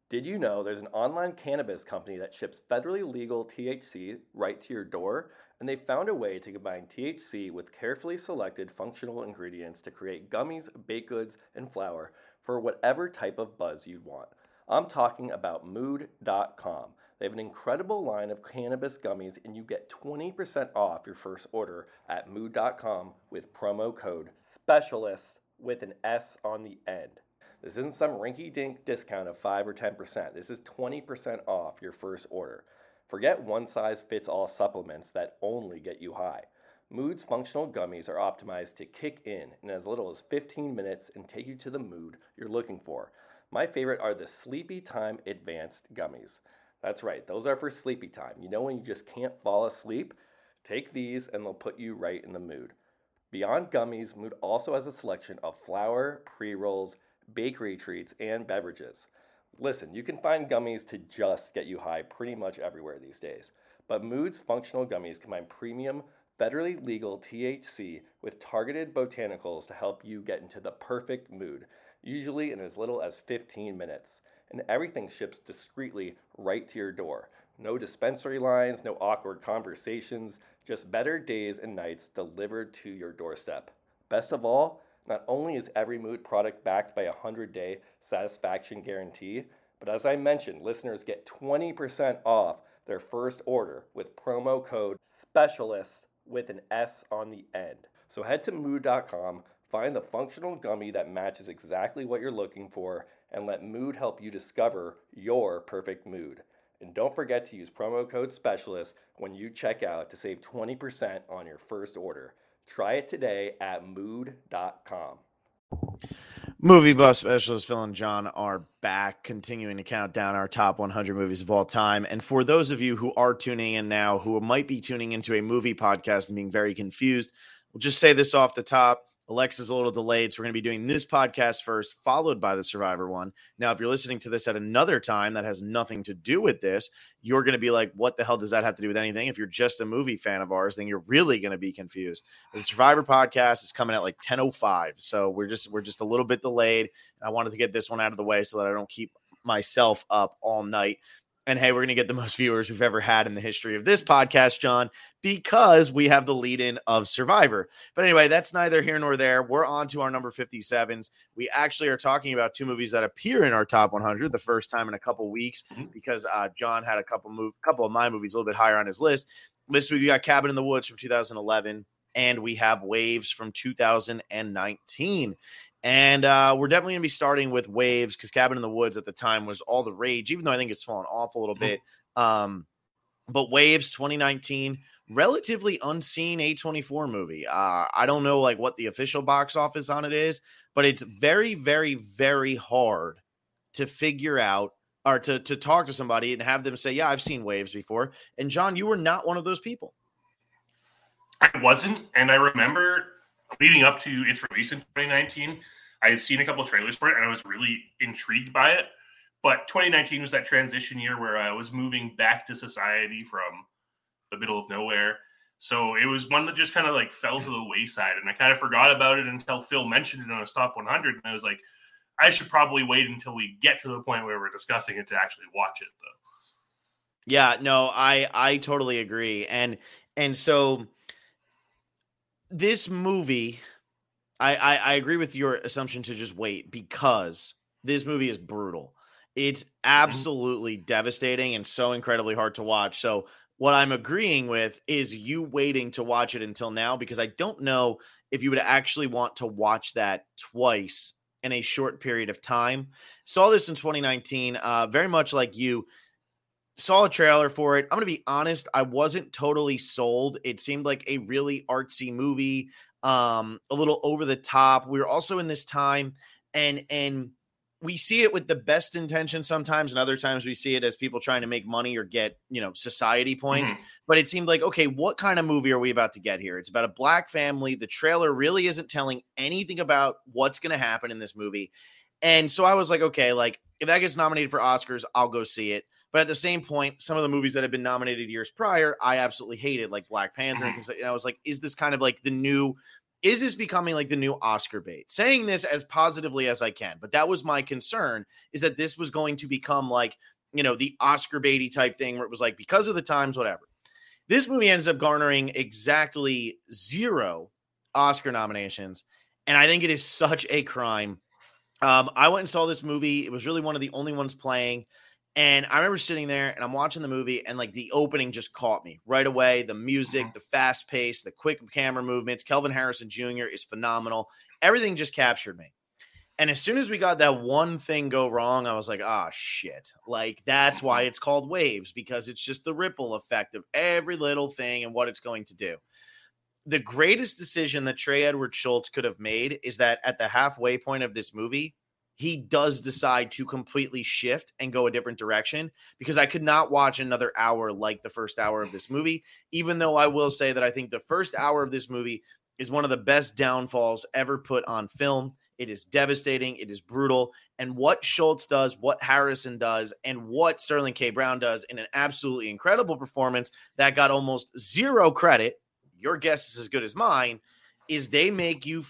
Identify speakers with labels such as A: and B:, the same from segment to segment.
A: Did you know there's an online cannabis company that ships federally legal THC right to your door? And they found a way to combine THC with carefully selected functional ingredients to create gummies, baked goods, and flour for whatever type of buzz you'd want. I'm talking about Mood.com. They have an incredible line of cannabis gummies, and you get 20% off your first order at Mood.com with promo code SPECIALIST with an S on the end. This isn't some rinky dink discount of 5 or 10%. This is 20% off your first order. Forget one size fits all supplements that only get you high. Mood's functional gummies are optimized to kick in as little as 15 minutes and take you to the mood you're looking for. My favorite are the Sleepy Time Advanced Gummies. That's right, those are for sleepy time. You know when you just can't fall asleep? Take these and they'll put you right in the mood. Beyond gummies, Mood also has a selection of flour, pre-rolls, bakery treats, and beverages. Listen, you can find gummies to just get you high pretty much everywhere these days. But Mood's functional gummies combine premium, federally legal THC with targeted botanicals to help you get into the perfect mood, usually in as little as 15 minutes. And everything ships discreetly right to your door. No dispensary lines, no awkward conversations, just better days and nights delivered to your doorstep. Best of all, not only is every Mood product backed by a 100-day satisfaction guarantee, but as I mentioned, listeners get 20% off their first order with promo code SPECIALIST with an S on the end. So head to Mood.com, find the functional gummy that matches exactly what you're looking for, and let Mood help you discover your perfect mood. And don't forget to use promo code SPECIALIST when you check out to save 20% on your first order. Try it today at Mood.com.
B: Movie buff specialist Phil and John are back, continuing to count down our top 100 movies of all time. And for those of you who are tuning in now, who might be tuning into a movie podcast and being very confused, we'll just say this off the top. Alexa's a little delayed, so we're going to be doing this podcast first, followed by the Survivor one. Now, if you're listening to this at another time that has nothing to do with this, you're going to be like, what the hell does that have to do with anything? If you're just a movie fan of ours, then you're really going to be confused. The Survivor podcast is coming at like 10:05, so we're just a little bit delayed. I wanted to get this one out of the way so that I don't keep myself up all night. And hey, we're going to get the most viewers we've ever had in the history of this podcast, John, because we have the lead-in of Survivor. But anyway, that's neither here nor there. We're on to our number 57s. We actually are talking about two movies that appear in our top 100 the first time in a couple weeks because John had a couple of my movies a little bit higher on his list. This week we got Cabin in the Woods from 2011, and we have Waves from 2019. And we're definitely going to be starting with Waves because Cabin in the Woods at the time was all the rage, even though I think it's fallen off a little bit. But Waves 2019, relatively unseen A24 movie. I don't know like what the official box office on it is, but it's very, very, very hard to figure out or to talk to somebody and have them say, yeah, I've seen Waves before. And John, you were not one of those people.
C: I wasn't. And I remember leading up to its release in 2019, I had seen a couple of trailers for it, and I was really intrigued by it. But 2019 was that transition year where I was moving back to society from the middle of nowhere. So it was one that just kind of like fell to the wayside, and I kind of forgot about it until Phil mentioned it on his top 100. And I was like, I should probably wait until we get to the point where we're discussing it to actually watch it, though.
B: Yeah, no, I totally agree. And so this movie, I agree with your assumption to just wait because this movie is brutal. It's absolutely devastating and so incredibly hard to watch. So what I'm agreeing with is you waiting to watch it until now, because I don't know if you would actually want to watch that twice in a short period of time. Saw this in 2019, very much like you. Saw a trailer for it. I'm going to be honest, I wasn't totally sold. It seemed like a really artsy movie, a little over the top. We were also in this time, and we see it with the best intention sometimes, and other times we see it as people trying to make money or get, society points. But it seemed like, okay, what kind of movie are we about to get here? It's about a black family. The trailer really isn't telling anything about what's going to happen in this movie. And so I was like, okay, like if that gets nominated for Oscars, I'll go see it. But at the same point, some of the movies that have been nominated years prior, I absolutely hated, like Black Panther and things like that. And I was like, is this kind of like the new is this becoming like the new Oscar bait? Saying this as positively as I can, but that was my concern, is that this was going to become like, the Oscar baity type thing where it was like, because of the times, whatever. This movie ends up garnering exactly 0 Oscar nominations, and I think it is such a crime. I went and saw this movie. It was really one of the only ones playing. And I remember sitting there and I'm watching the movie, and like the opening just caught me right away. The music, the fast pace, the quick camera movements. Kelvin Harrison Jr. is phenomenal. Everything just captured me. And as soon as we got that one thing go wrong, I was like, oh, shit. Like, that's why it's called Waves, because it's just the ripple effect of every little thing and what it's going to do. The greatest decision that Trey Edward Schultz could have made is that at the halfway point of this movie, he does decide to completely shift and go a different direction, because I could not watch another hour like the first hour of this movie, even though I will say that I think the first hour of this movie is one of the best downfalls ever put on film. It is devastating. It is brutal. And what Schultz does, what Harrison does, and what Sterling K. Brown does in an absolutely incredible performance that got almost 0 credit, your guess is as good as mine, is they make you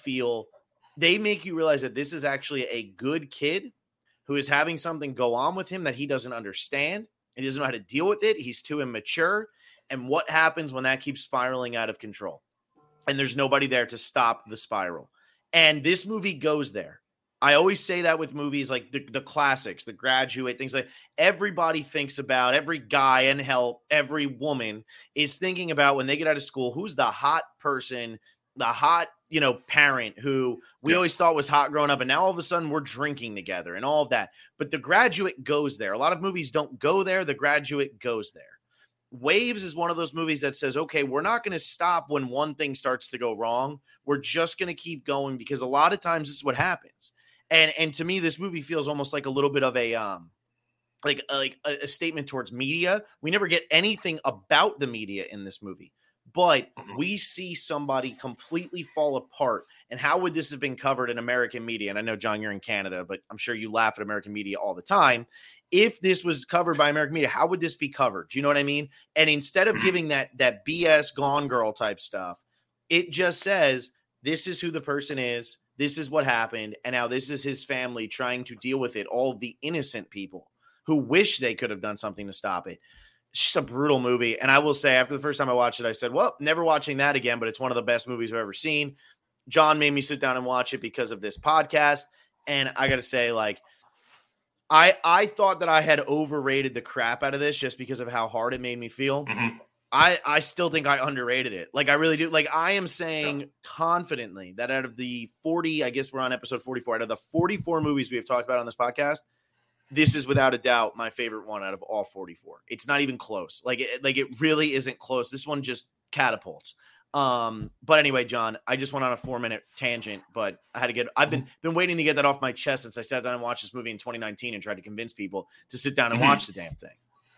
B: realize that this is actually a good kid who is having something go on with him that he doesn't understand. He doesn't know how to deal with it. He's too immature. And what happens when that keeps spiraling out of control? And there's nobody there to stop the spiral. And this movie goes there. I always say that with movies like the classics, The Graduate, things like everybody thinks about, every guy and hell, every woman is thinking about when they get out of school, who's the hot person, the hot, parent who we always thought was hot growing up. And now all of a sudden we're drinking together and all of that. But The Graduate goes there. A lot of movies don't go there. The Graduate goes there. Waves is one of those movies that says, okay, we're not going to stop when one thing starts to go wrong. We're just going to keep going, because a lot of times this is what happens. And to me, this movie feels almost like a little bit of a, like a statement towards media. We never get anything about the media in this movie, but we see somebody completely fall apart. And how would this have been covered in American media? And I know, John, you're in Canada, but I'm sure you laugh at American media all the time. If this was covered by American media, how would this be covered? Do you know what I mean? And instead of giving that BS Gone Girl type stuff, it just says, this is who the person is. This is what happened. And now this is his family trying to deal with it. All of the innocent people who wish they could have done something to stop it. It's just a brutal movie. And I will say, after the first time I watched it, I said, well, never watching that again, but it's one of the best movies I've ever seen. John made me sit down and watch it because of this podcast. And I got to say, like, I thought that I had overrated the crap out of this just because of how hard it made me feel.
C: Mm-hmm.
B: I still think I underrated it. Like, I really do. Like, I am saying confidently that out of the 40, I guess we're on episode 44, out of the 44 movies we have talked about on this podcast, this is without a doubt my favorite one out of all 44. It's not even close. Like it really isn't close. This one just catapults. But anyway, John, I just went on a 4-minute tangent, but I had to get, I've been waiting to get that off my chest since I sat down and watched this movie in 2019 and tried to convince people to sit down and watch the damn thing.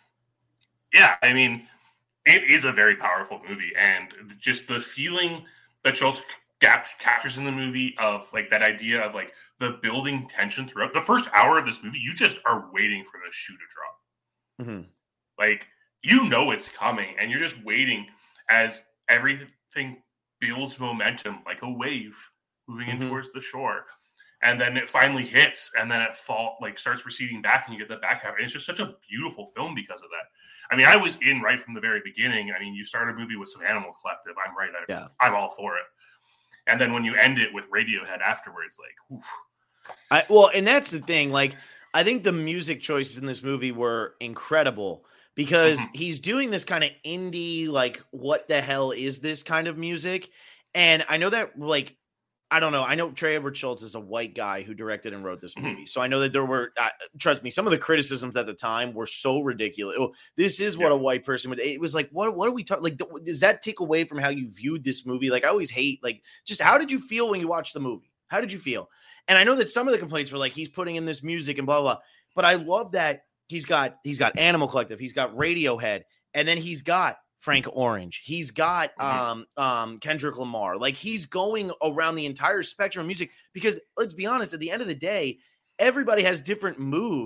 C: Yeah. I mean, it is a very powerful movie, and just the feeling that Schultz captures in the movie of like that idea of like the building tension throughout the first hour of this movie, you just are waiting for the shoe to drop.
B: Mm-hmm.
C: Like, you know, it's coming, and you're just waiting as everything builds momentum like a wave moving in towards the shore. And then it finally hits, and then it starts receding back, and you get the back half. And it's just such a beautiful film because of that. I mean, I was in right from the very beginning. I mean, you start a movie with some Animal Collective. I'm right. I'm all for it. And then when you end it with Radiohead afterwards, like, oof.
B: Well, and that's the thing. Like, I think the music choices in this movie were incredible because he's doing this kind of indie, like, what the hell is this kind of music? And I know that, like, I don't know. I know Trey Edward Schultz is a white guy who directed and wrote this movie. So I know that there were, trust me, some of the criticisms at the time were so ridiculous. Oh, this is what a white person would. It was like, what are we talking? Like, does that take away from how you viewed this movie? Like, I always hate, like, just how did you feel when you watched the movie? How did you feel? And I know that some of the complaints were like, he's putting in this music and blah, blah, blah. But I love that he's got Animal Collective. He's got Radiohead. And then he's got Frank Orange. He's got Kendrick Lamar. Like, he's going around the entire spectrum of music because, let's be honest, at the end of the day, everybody has different moods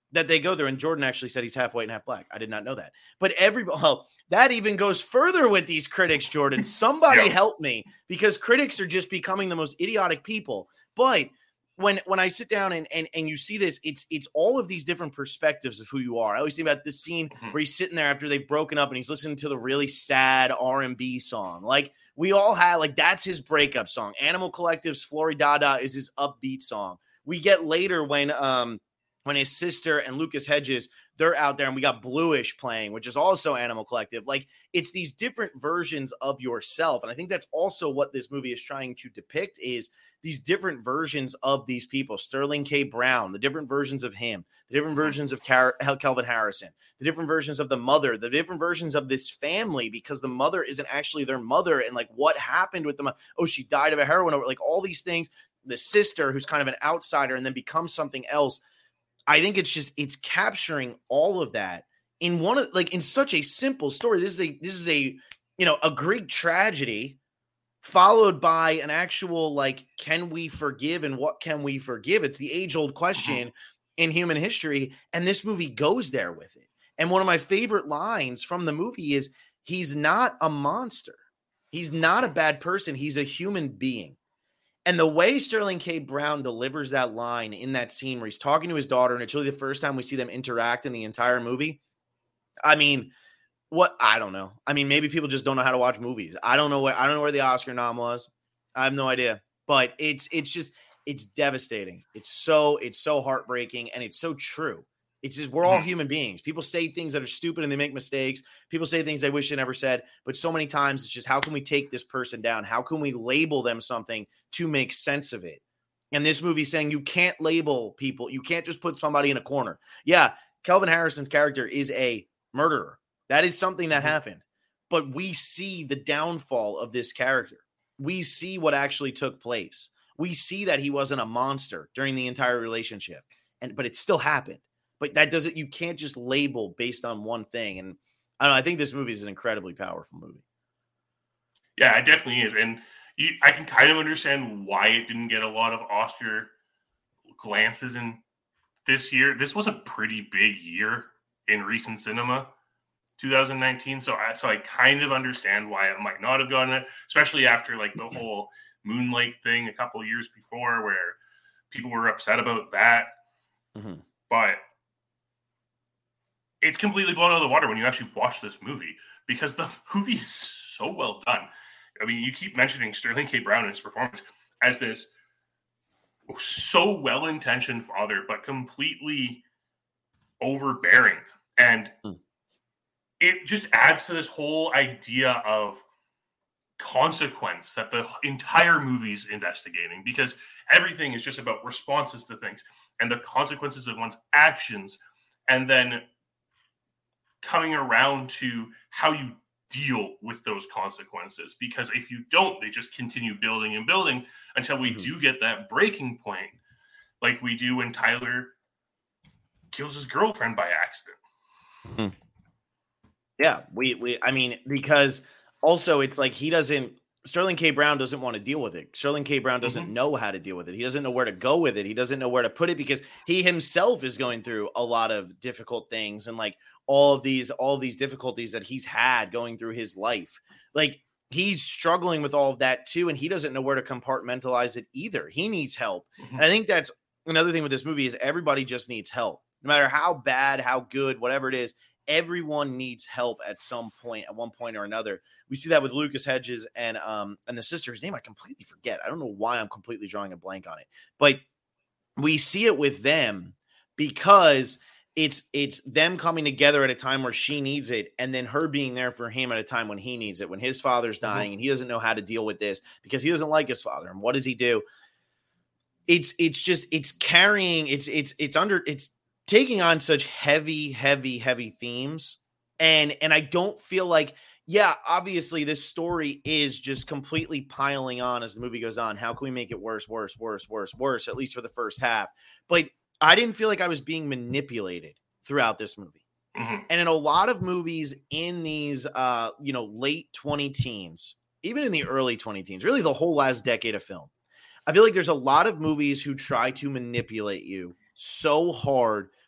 B: that they go through. And Jordan actually said he's half white and half black. I did not know that. But that even goes further with these critics, Jordan. Somebody help me, because critics are just becoming the most idiotic people. But when I sit down and you see this, it's all of these different perspectives of who you are. I always think about this scene where he's sitting there after they've broken up and he's listening to the really sad R&B song. Like, we all had, like, that's his breakup song. Animal Collective's Floridada is his upbeat song. We get later when his sister and Lucas Hedges, they're out there, and we got Bluish playing, which is also Animal Collective. Like, it's these different versions of yourself. And I think that's also what this movie is trying to depict, is these different versions of these people. Sterling K. Brown, the different versions of him, the different versions of Kelvin Harrison, the different versions of the mother, the different versions of this family, because the mother isn't actually their mother. And like, what happened with them? Oh, she died of a heroin overdose. Like, all these things. The sister, who's kind of an outsider and then becomes something else. I think it's capturing all of that in in such a simple story. This is a Greek tragedy followed by an actual, like, can we forgive and what can we forgive? It's the age-old question in human history, and this movie goes there with it. And one of my favorite lines from the movie is, he's not a monster. He's not a bad person. He's a human being. And the way Sterling K. Brown delivers that line in that scene where he's talking to his daughter, and it's really the first time we see them interact in the entire movie. I mean, I don't know. I mean, maybe people just don't know how to watch movies. I don't know where the Oscar nom was. I have no idea. But it's devastating. It's so heartbreaking, and it's so true. It's just, we're all human beings. People say things that are stupid and they make mistakes. People say things they wish they never said. But so many times it's just, how can we take this person down? How can we label them something to make sense of it? And this movie's saying you can't label people. You can't just put somebody in a corner. Yeah, Kelvin Harrison's character is a murderer. That is something that happened. But we see the downfall of this character. We see what actually took place. We see that he wasn't a monster during the entire relationship. But it still happened. But that doesn't, you can't just label based on one thing. And I don't know, I think this movie is an incredibly powerful movie.
C: Yeah, it definitely is. And I can kind of understand why it didn't get a lot of Oscar glances in this year. This was a pretty big year in recent cinema, 2019. So I kind of understand why it might not have gotten it, especially after like the whole Moonlight thing a couple of years before, where people were upset about that. Mm-hmm. But it's completely blown out of the water when you actually watch this movie, because the movie is so well done. I mean, you keep mentioning Sterling K. Brown and his performance as this so well-intentioned father, but completely overbearing. And it just adds to this whole idea of consequence that the entire movie's investigating, because everything is just about responses to things and the consequences of one's actions, and then coming around to how you deal with those consequences. Because if you don't, they just continue building and building until we do get that breaking point, like we do when Tyler kills his girlfriend by accident.
B: Yeah, I mean, because also it's like Sterling K. Brown doesn't want to deal with it. Sterling K. Brown doesn't know how to deal with it. He doesn't know where to go with it. He doesn't know where to put it, because he himself is going through a lot of difficult things, and like all of these difficulties that he's had going through his life. Like, he's struggling with all of that too, and he doesn't know where to compartmentalize it either. He needs help. And I think that's another thing with this movie, is everybody just needs help. No matter how bad, how good, whatever it is, everyone needs help at some point, at one point or another. We see that with Lucas Hedges and the sister's name I completely forget. I don't know why I'm completely drawing a blank on it, but we see it with them because it's them coming together at a time where she needs it, and then her being there for him at a time when he needs it, when his father's dying and he doesn't know how to deal with this because he doesn't like his father. And what does he do? It's taking on such heavy themes. And I don't feel like, yeah, obviously this story is just completely piling on as the movie goes on. How can we make it worse, at least for the first half? But I didn't feel like I was being manipulated throughout this movie. And in a lot of movies in these, late 20 teens, even in the early 20 teens, really the whole last decade of film, I feel like there's a lot of movies who try to manipulate you so hard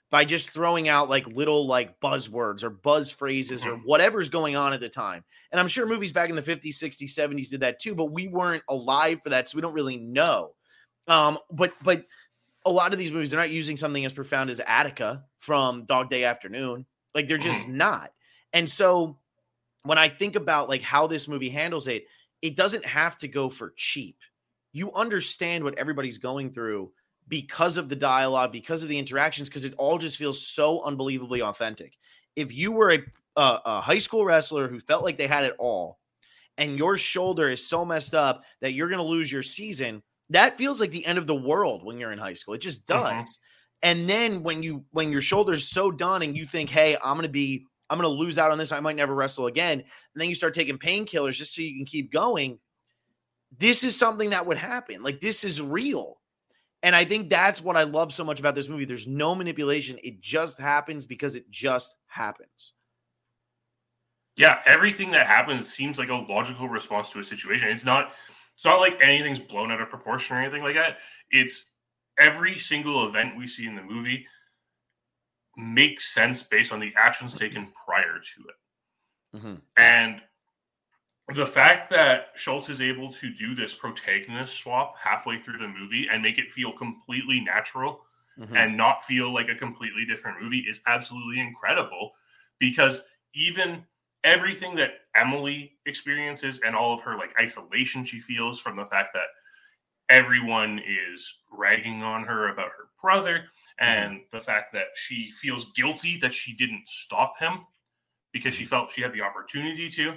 B: by just throwing out like little like buzzwords or buzz phrases or whatever's going on at the time. And I'm sure movies back in the 50s, 60s, 70s did that too, but we weren't alive for that, so we don't really know. But a lot of these movies, they're not using something as profound as Attica from Dog Day Afternoon. Like, they're just not. And so when I think about like how this movie handles it, it doesn't have to go for cheap. You understand what everybody's going through because of the dialogue, because of the interactions, because it all just feels so unbelievably authentic. If you were a high school wrestler who felt like they had it all, and your shoulder is so messed up that you're going to lose your season, that feels like the end of the world when you're in high school. It just does. And then when your shoulder's so done and you think, hey, I'm going to lose out on this, I might never wrestle again, and then you start taking painkillers just so you can keep going, this is something that would happen. Like, this is real. And I think that's what I love so much about this movie. There's no manipulation. It just happens because it just happens.
C: Yeah, everything that happens seems like a logical response to a situation. It's not like anything's blown out of proportion or anything like that. It's every single event we see in the movie makes sense based on the actions taken prior to it. And the fact that Schultz is able to do this protagonist swap halfway through the movie and make it feel completely natural and not feel like a completely different movie is absolutely incredible, because even everything that Emily experiences and all of her like isolation she feels from the fact that everyone is ragging on her about her brother, and the fact that she feels guilty that she didn't stop him because she felt she had the opportunity to.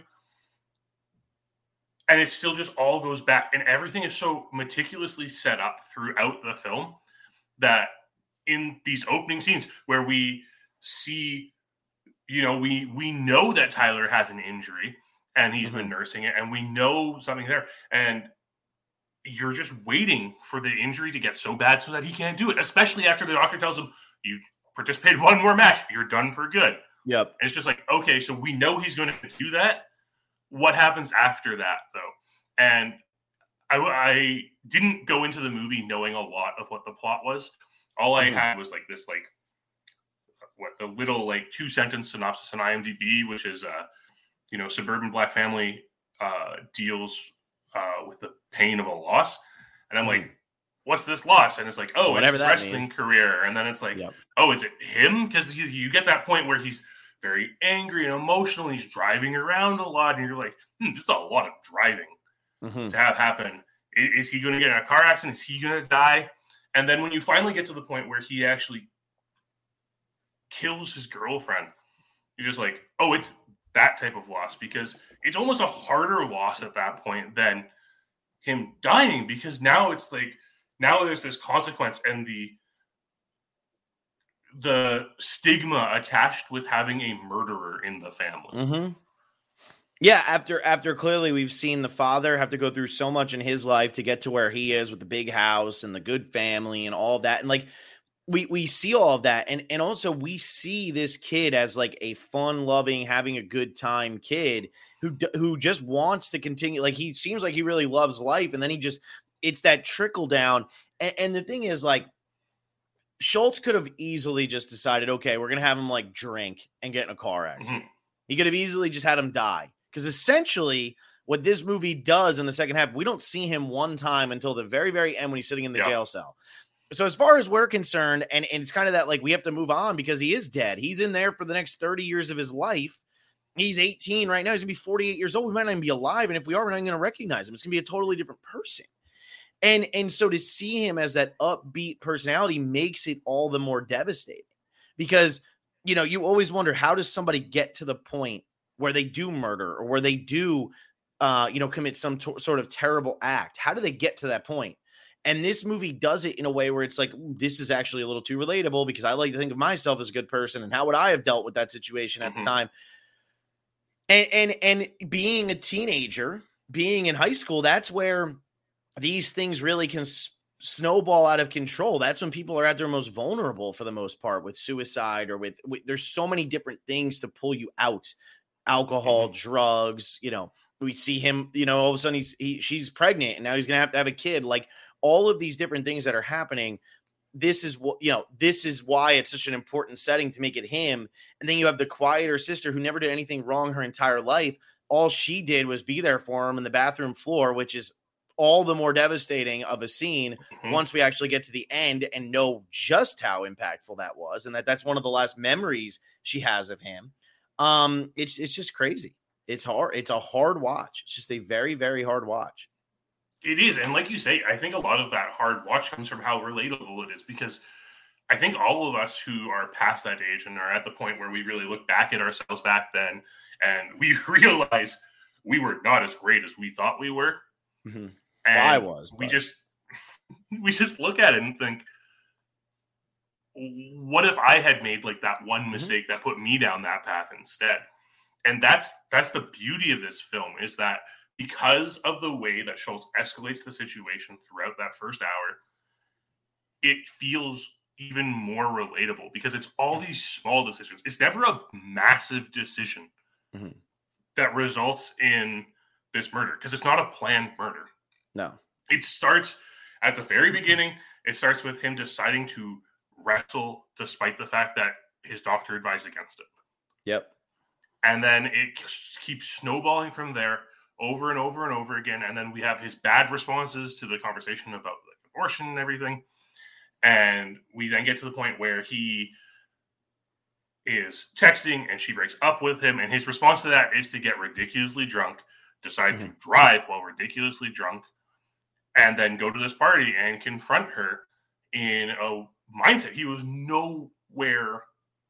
C: And it still just all goes back. And everything is so meticulously set up throughout the film that in these opening scenes where we see, we know that Tyler has an injury and he's been nursing it, and we know something there. And you're just waiting for the injury to get so bad so that he can't do it, especially after the doctor tells him, you participated one more match, you're done for good.
B: Yep.
C: And it's just like, okay, so we know he's going to do that. What happens after that, though? And I didn't go into the movie knowing a lot of what the plot was. All I had was like this, like the little like 2-sentence synopsis on IMDb, which is, suburban black family deals with the pain of a loss. And I'm like, what's this loss? And it's like, oh, it's his wrestling career. And then it's like, oh, is it him? Because you get that point where he's very angry and emotional, and he's driving around a lot, and you're like, this is a lot of driving to have happen. Is he going to get in a car accident? Is he going to die? And then when you finally get to the point where he actually kills his girlfriend, you're just like, oh, it's that type of loss, because it's almost a harder loss at that point than him dying, because now it's like, now there's this consequence and the stigma attached with having a murderer in the family.
B: Yeah, after clearly we've seen the father have to go through so much in his life to get to where he is with the big house and the good family and all of that. And like we see all of that. And also we see this kid as like a fun loving, having a good time kid who just wants to continue. Like, he seems like he really loves life. And then it's that trickle down. And the thing is, like, Schultz could have easily just decided, okay, we're going to have him like drink and get in a car accident. He could have easily just had him die. Because essentially what this movie does in the second half, we don't see him one time until the very, very end when he's sitting in the jail cell. So as far as we're concerned, and it's kind of that, like, we have to move on because he is dead. He's in there for the next 30 years of his life. He's 18 right now. He's going to be 48 years old. We might not even be alive. And if we are, we're not going to recognize him. It's going to be a totally different person. And so to see him as that upbeat personality makes it all the more devastating, because, you always wonder, how does somebody get to the point where they do murder or where they do, commit some sort of terrible act? How do they get to that point? And this movie does it in a way where it's like, this is actually a little too relatable, because I like to think of myself as a good person, and how would I have dealt with that situation at the time? And being a teenager, being in high school, that's where these things really can snowball out of control. That's when people are at their most vulnerable, for the most part, with suicide or with there's so many different things to pull you out. Alcohol, drugs, we see him, all of a sudden she's pregnant and now he's going to have a kid. Like, all of these different things that are happening, this is what, this is why it's such an important setting to make it him. And then you have the quieter sister who never did anything wrong her entire life. All she did was be there for him in the bathroom floor, which is all the more devastating of a scene once we actually get to the end and know just how impactful that was. And that's one of the last memories she has of him. It's just crazy. It's hard. It's a hard watch. It's just a very, very hard watch.
C: It is. And like you say, I think a lot of that hard watch comes from how relatable it is, because I think all of us who are past that age and are at the point where we really look back at ourselves back then and we realize we were not as great as we thought we were.
B: Mm-hmm.
C: And
B: I was.
C: We just look at it and think, what if I had made like that one mistake that put me down that path instead? And that's the beauty of this film, is that because of the way that Schultz escalates the situation throughout that first hour, it feels even more relatable because it's all these small decisions. It's never a massive decision that results in this murder, because it's not a planned murder.
B: No.
C: It starts at the very beginning. It starts with him deciding to wrestle despite the fact that his doctor advised against it.
B: Yep.
C: And then it keeps snowballing from there over and over and over again. And then we have his bad responses to the conversation about like abortion and everything. And we then get to the point where he is texting and she breaks up with him. And his response to that is to get ridiculously drunk, decide to drive while ridiculously drunk, and then go to this party and confront her in a mindset. He was nowhere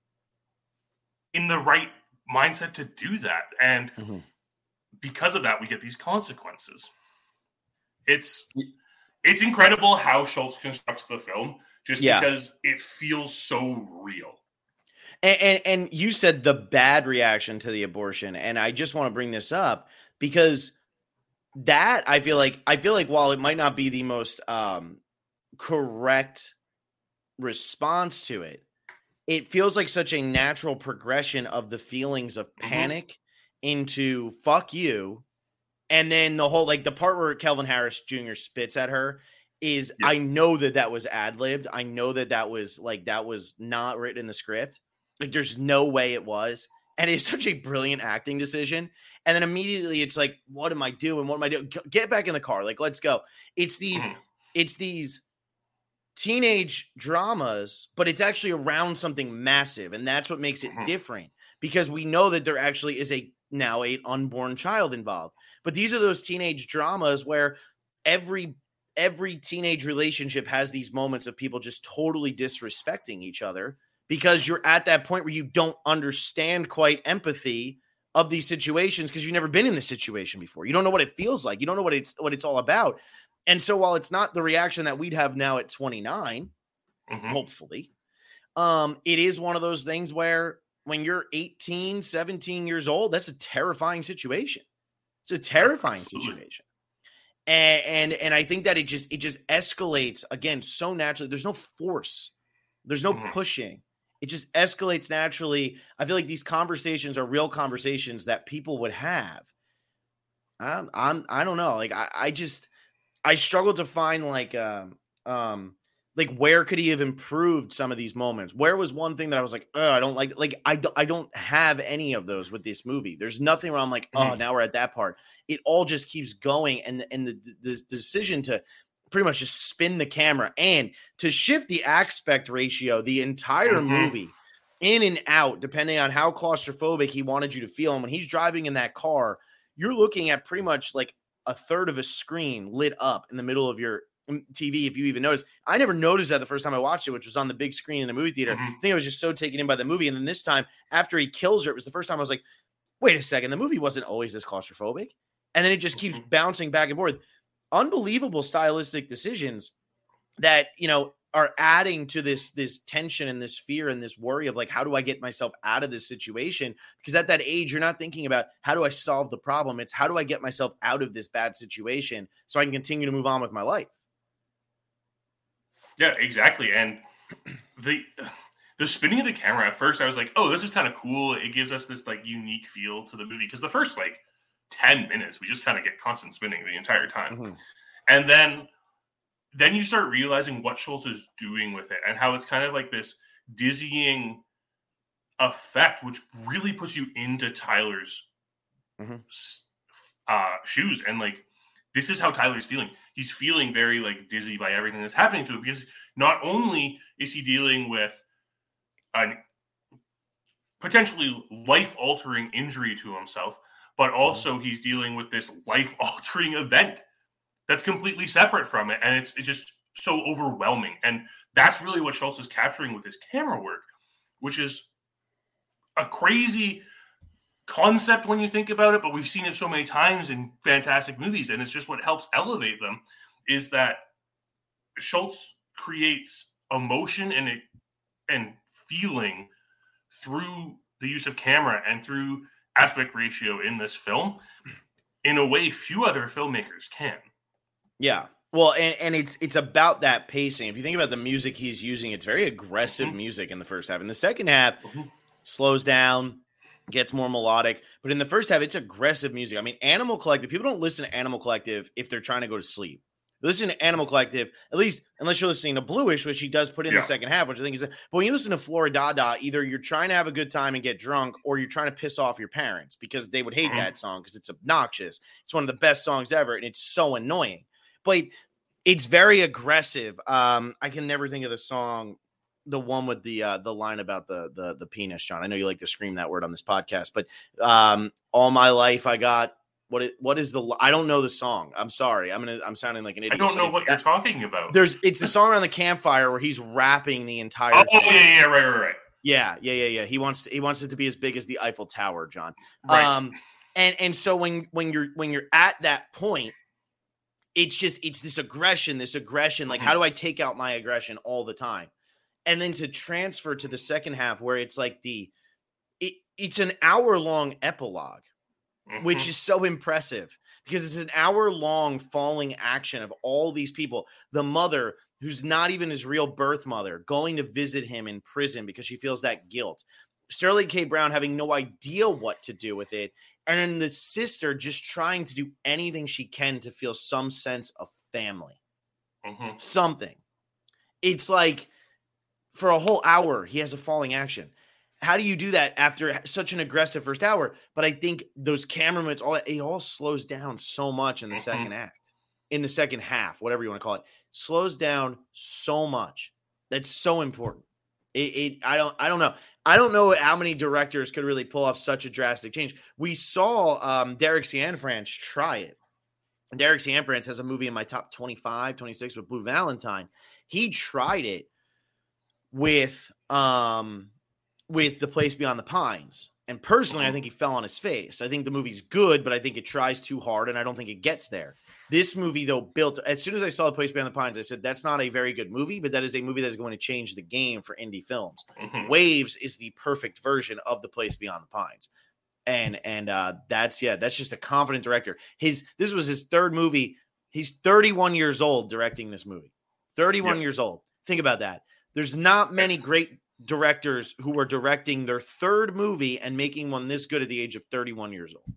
C: in the right mindset to do that. And because of that, we get these consequences. It's incredible how Schultz constructs the film, just because it feels so real.
B: And you said the bad reaction to the abortion, and I just want to bring this up because that I feel like while it might not be the most correct response to it, it feels like such a natural progression of the feelings of panic into fuck you. And then the whole, like the part where Kelvin Harris Jr. spits at her is, I know that was ad-libbed. I know that was not written in the script. Like there's no way it was. And it's such a brilliant acting decision. And then immediately it's like, what am I doing? What am I doing? Get back in the car. Like, let's go. It's these teenage dramas, but it's actually around something massive. And that's what makes it different, because we know that there actually is now an unborn child involved. But these are those teenage dramas where every teenage relationship has these moments of people just totally disrespecting each other, because you're at that point where you don't understand quite empathy of these situations because you've never been in this situation before. You don't know what it feels like. You don't know what it's all about. And so while it's not the reaction that we'd have now at 29, hopefully, it is one of those things where when you're 18, 17 years old, that's a terrifying situation. It's a terrifying situation. And I think that it just escalates again so naturally. There's no force. There's no pushing. It just escalates naturally. I feel like these conversations are real conversations that people would have. I don't know. Like I struggle to find like where could he have improved some of these moments? Where was one thing that I was like, oh, I don't like I don't have any of those with this movie. There's nothing where I'm like, oh, now we're at that part. It all just keeps going. And the decision to pretty much just spin the camera and to shift the aspect ratio, the entire movie in and out, depending on how claustrophobic he wanted you to feel. And when he's driving in that car, you're looking at pretty much like a third of a screen lit up in the middle of your TV. If you even notice, I never noticed that the first time I watched it, which was on the big screen in the movie theater. I think I was just so taken in by the movie. And then this time after he kills her, it was the first time I was like, wait a second, the movie wasn't always this claustrophobic. And then it just keeps bouncing back and forth. Unbelievable stylistic decisions that, are adding to this tension and this fear and this worry of like, how do I get myself out of this situation? Because at that age, you're not thinking about how do I solve the problem? It's how do I get myself out of this bad situation so I can continue to move on with my life?
C: Yeah, exactly. And the spinning of the camera, at first I was like, oh, this is kind of cool. It gives us this like unique feel to the movie. Because the first like 10 minutes, we just kind of get constant spinning the entire time. And then then you start realizing what Schultz is doing with it and how it's kind of like this dizzying effect, which really puts you into Tyler's shoes. And like, this is how Tyler's feeling. He's feeling very like dizzy by everything that's happening to him, because not only is he dealing with a potentially life-altering injury to himself, but also he's dealing with this life-altering event that's completely separate from it. And it's just so overwhelming. And that's really what Schultz is capturing with his camera work, which is a crazy concept when you think about it, but we've seen it so many times in fantastic movies, and it's just what helps elevate them is that Schultz creates emotion and feeling through the use of camera and through aspect ratio in this film in a way few other filmmakers can.
B: Yeah. Well, and it's about that pacing. If you think about the music he's using, it's very aggressive music in the first half. In the second half, slows down, gets more melodic. But in the first half, it's aggressive music. I mean, Animal Collective, people don't listen to Animal Collective if they're trying to go to sleep. Listen to Animal Collective, at least unless you're listening to Bluish, which he does put in the second half, which I think is. But when you listen to Floridada, either you're trying to have a good time and get drunk, or you're trying to piss off your parents because they would hate that song because it's obnoxious. It's one of the best songs ever, and it's so annoying. But it's very aggressive. I can never think of the song, the one with the line about the penis, John. I know you like to scream that word on this podcast, but all my life I got. What is the? I don't know the song. I'm sorry. I'm sounding like an idiot.
C: I don't know what you're talking about.
B: It's the song around the campfire where he's rapping the entire.
C: Oh yeah, right.
B: Yeah. He wants it to be as big as the Eiffel Tower, John.
C: Right.
B: And so when you're at that point, it's this aggression. Like, how do I take out my aggression all the time? And then to transfer to the second half where it's like it's an hour-long epilogue, which is so impressive because it's an hour-long falling action of all these people. The mother, who's not even his real birth mother, going to visit him in prison because she feels that guilt. Sterling K. Brown having no idea what to do with it. And then the sister just trying to do anything she can to feel some sense of family. Something. It's like for a whole hour, he has a falling action. How do you do that after such an aggressive first hour? But I think those camera moments, it all slows down so much in the second act, in the second half, whatever you want to call it, slows down so much. That's so important. I don't know. I don't know how many directors could really pull off such a drastic change. We saw Derek Cianfrance try it. Derek Cianfrance has a movie in my top 25, 26 with Blue Valentine. He tried it with The Place Beyond the Pines. And personally, I think he fell on his face. I think the movie's good, but I think it tries too hard, and I don't think it gets there. This movie, though, as soon as I saw The Place Beyond the Pines, I said, that's not a very good movie, but that is a movie that is going to change the game for indie films. Waves is the perfect version of The Place Beyond the Pines. And that's just a confident director. This was his third movie. He's 31 years old directing this movie. 31 years old. Think about that. There's not many great directors who are directing their third movie and making one this good at the age of 31 years old.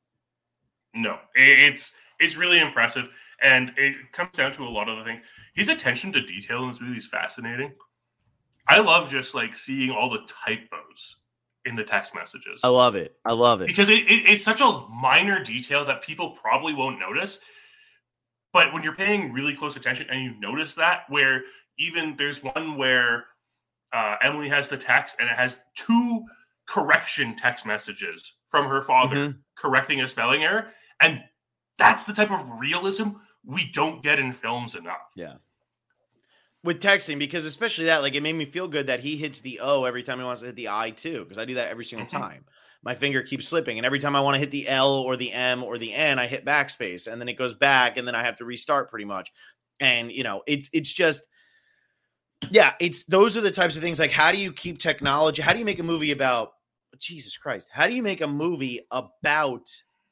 C: No, it's really impressive. And it comes down to a lot of the things. His attention to detail in this movie is fascinating. I love just like seeing all the typos in the text messages.
B: I love it.
C: Because it's such a minor detail that people probably won't notice. But when you're paying really close attention and you notice that, where even there's one where Emily has the text and it has 2 correction text messages from her father correcting a spelling error. And that's the type of realism we don't get in films enough.
B: Yeah. With texting, because especially that, like, it made me feel good that he hits the O every time he wants to hit the I too, because I do that every single time. My finger keeps slipping, and every time I want to hit the L or the M or the N, I hit backspace, and then it goes back, and then I have to restart pretty much. And, it's just, those are the types of things, like, how do you keep technology? How do you make a movie about, Jesus Christ, how do you make a movie about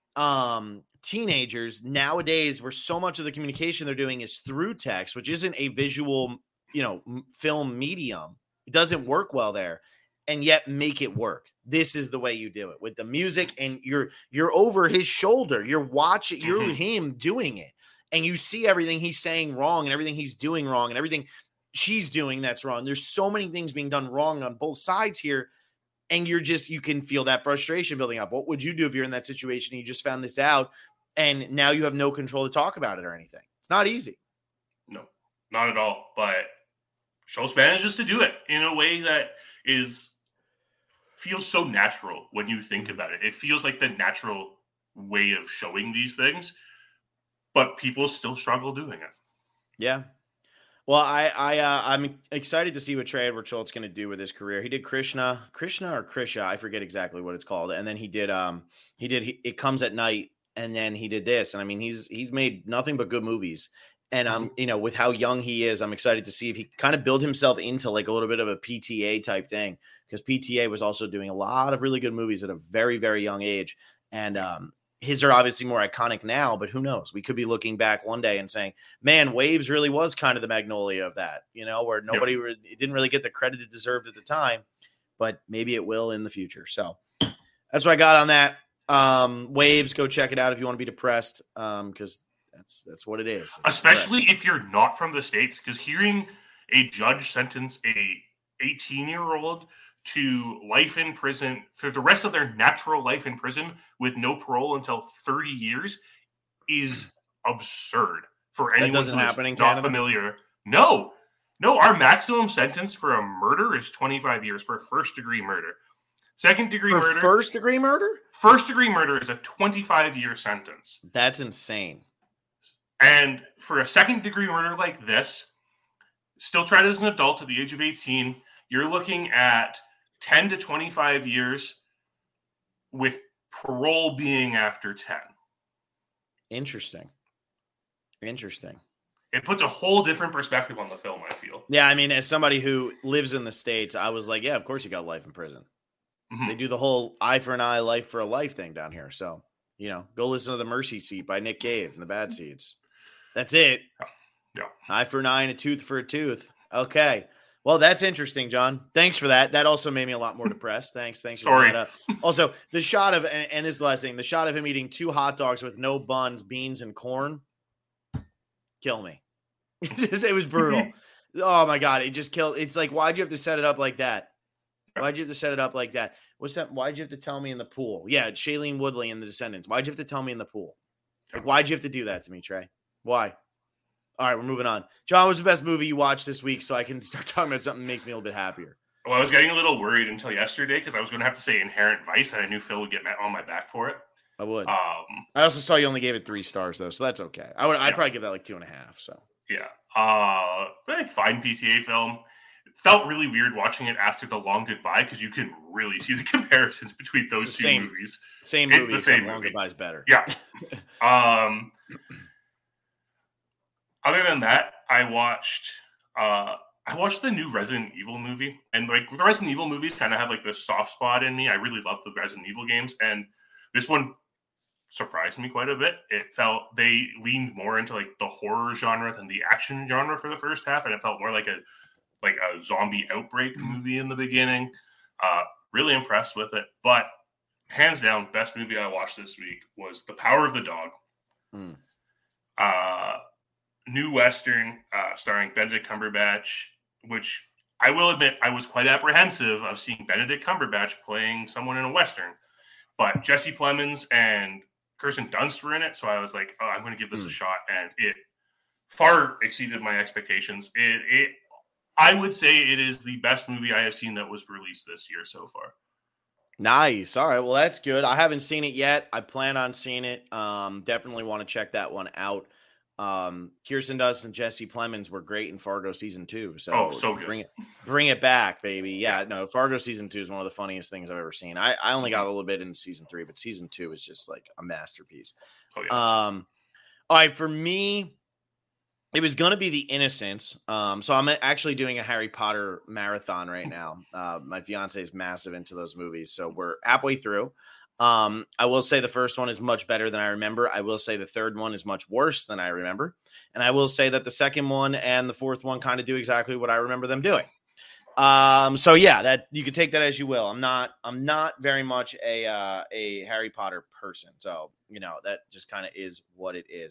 B: teenagers nowadays where so much of the communication they're doing is through text, which isn't a visual, film medium? It doesn't work well there, and yet make it work. This is the way you do it with the music, and you're over his shoulder. You're watching, you're him doing it. and you see everything he's saying wrong and everything he's doing wrong and everything she's doing that's wrong. There's so many things being done wrong on both sides here. And you can feel that frustration building up. What would you do if you're in that situation and you just found this out and now you have no control to talk about it or anything? It's not easy.
C: No, not at all. But Schultz manages to do it in a way that feels so natural when you think about it. It feels like the natural way of showing these things, but people still struggle doing it.
B: Yeah. Well, I'm excited to see what Trey Edward Schultz going to do with his career. He did Krishna or Krisha, I forget exactly what it's called, and then he did It Comes at Night, and then he did this. And I mean, he's made nothing but good movies. And with how young he is, I'm excited to see if he kind of build himself into like a little bit of a PTA type thing, because PTA was also doing a lot of really good movies at a very, very young age, and his are obviously more iconic now, but who knows? We could be looking back one day and saying, man, Waves really was kind of the Magnolia of that, where nobody didn't really get the credit it deserved at the time, but maybe it will in the future. So that's what I got on that. Waves, go check it out if you want to be depressed, because that's what it is.
C: Especially if you're not from the States, because hearing a judge sentence a 18-year-old to life in prison for the rest of their natural life in prison with no parole until 30 years is absurd for anyone who's not
B: Canada?
C: Familiar. No, our maximum sentence for a murder is 25 years for first-degree murder. Second-degree murder.
B: First-degree murder?
C: First-degree murder is a 25-year sentence.
B: That's insane.
C: And for a second-degree murder like this, still tried as an adult at the age of 18, you're looking at 10 to 25 years with parole being after 10.
B: Interesting.
C: It puts a whole different perspective on the film, I feel.
B: Yeah, I mean, as somebody who lives in the States, I was like, yeah, of course you got life in prison. Mm-hmm. They do the whole eye for an eye, life for a life thing down here. So, go listen to The Mercy Seat by Nick Cave and the Bad Seeds. That's it.
C: Yeah.
B: Eye for an eye and a tooth for a tooth. Okay. Well, that's interesting, John. Thanks for that. That also made me a lot more depressed. Thanks.
C: Sorry.
B: For that. Also, the shot of, and this is the last thing, the shot of him eating 2 hot dogs with no buns, beans, and corn, kill me. It was brutal. Oh my God. It just killed. It's like, why'd you have to set it up like that? Why'd you have to set it up like that? What's that? Why'd you have to tell me in the pool? Yeah, Shailene Woodley in The Descendants. Why'd you have to tell me in the pool? Like, why'd you have to do that to me, Trey? Why? All right, we're moving on. John, what was the best movie you watched this week so I can start talking about something that makes me a little bit happier?
C: Well, I was getting a little worried until yesterday because I was going to have to say Inherent Vice, and I knew Phil would get on my back for it.
B: I would. I also saw you only gave it 3 stars, though, so that's okay. I'd probably give that like 2.5. So
C: yeah, I think fine PTA film. It felt really weird watching it after The Long Goodbye because you can really see the comparisons between those two movies.
B: Same movie.
C: It's the same
B: Long
C: movie.
B: Goodbye's better.
C: Yeah. Other than that, I watched the new Resident Evil movie, and like the Resident Evil movies kind of have like this soft spot in me. I really love the Resident Evil games, and this one surprised me quite a bit. It felt they leaned more into like the horror genre than the action genre for the first half, and it felt more like a zombie outbreak movie in the beginning. Really impressed with it, but hands down, best movie I watched this week was The Power of the Dog. New Western starring Benedict Cumberbatch, which I will admit I was quite apprehensive of seeing Benedict Cumberbatch playing someone in a Western. But Jesse Plemons and Kirsten Dunst were in it, so I was like, I'm going to give this a shot, and it far exceeded my expectations. I would say it is the best movie I have seen that was released this year so far.
B: Nice. All right. Well, that's good. I haven't seen it yet. I plan on seeing it. Definitely want to check that one out. Kirsten Dunst and Jesse Plemons were great in Fargo season 2.
C: So good.
B: Bring it back, baby. Yeah, no, Fargo season 2 is one of the funniest things I've ever seen. I only got a little bit into season 3, but season 2 is just like a masterpiece.
C: Oh, yeah.
B: All right, for me, it was going to be The Innocents. So I'm actually doing a Harry Potter marathon right now. My fiance is massive into those movies, so we're halfway through. I will say the first one is much better than I remember. I will say the third one is much worse than I remember. And I will say that the second one and the fourth one kind of do exactly what I remember them doing. So yeah, that you can take that as you will. I'm not very much a Harry Potter person. So, that just kind of is what it is.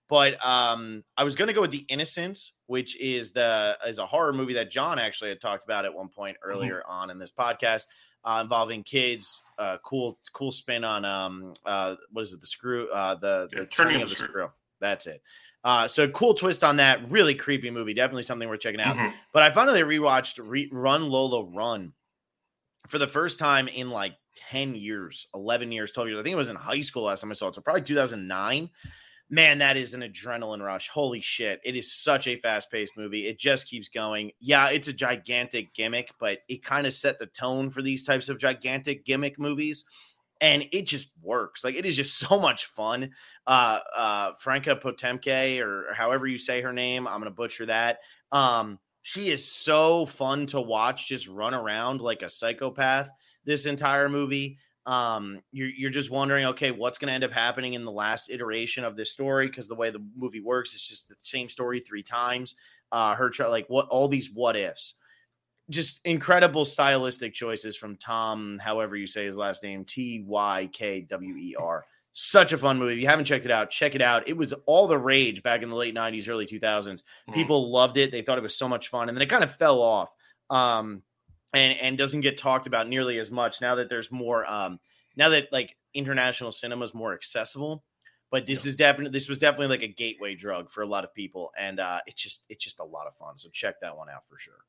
B: But I was going to go with The Innocents, which is a horror movie that John actually had talked about at one point earlier on in this podcast, involving kids. Cool spin on what is it? The screw, the turning of the screw. That's it. So cool twist on that. Really creepy movie. Definitely something worth checking out. But I finally rewatched Run Lola Run for the first time in like 10 years, 11 years, 12 years. I think it was in high school last time I saw it. So probably 2009. Man, that is an adrenaline rush. Holy shit. It is such a fast-paced movie. It just keeps going. Yeah, it's a gigantic gimmick, but it kind of set the tone for these types of gigantic gimmick movies. And it just works. Like, it is just so much fun. Franka Potemkin, or however you say her name, I'm going to butcher that. She is so fun to watch just run around like a psychopath this entire movie. You're just wondering, okay, what's going to end up happening in the last iteration of this story? Because the way the movie works, it's just the same story 3 times. All these what ifs. Just incredible stylistic choices from Tom, however you say his last name, Tykwer. Such a fun movie. If you haven't checked it out, check it out. It was all the rage back in the late 90s, early 2000s. People loved it. They thought it was so much fun. And then it kind of fell off and doesn't get talked about nearly as much now that there's more, now that like international cinema is more accessible. But this was definitely like a gateway drug for a lot of people. And it's just a lot of fun. So check that one out for sure.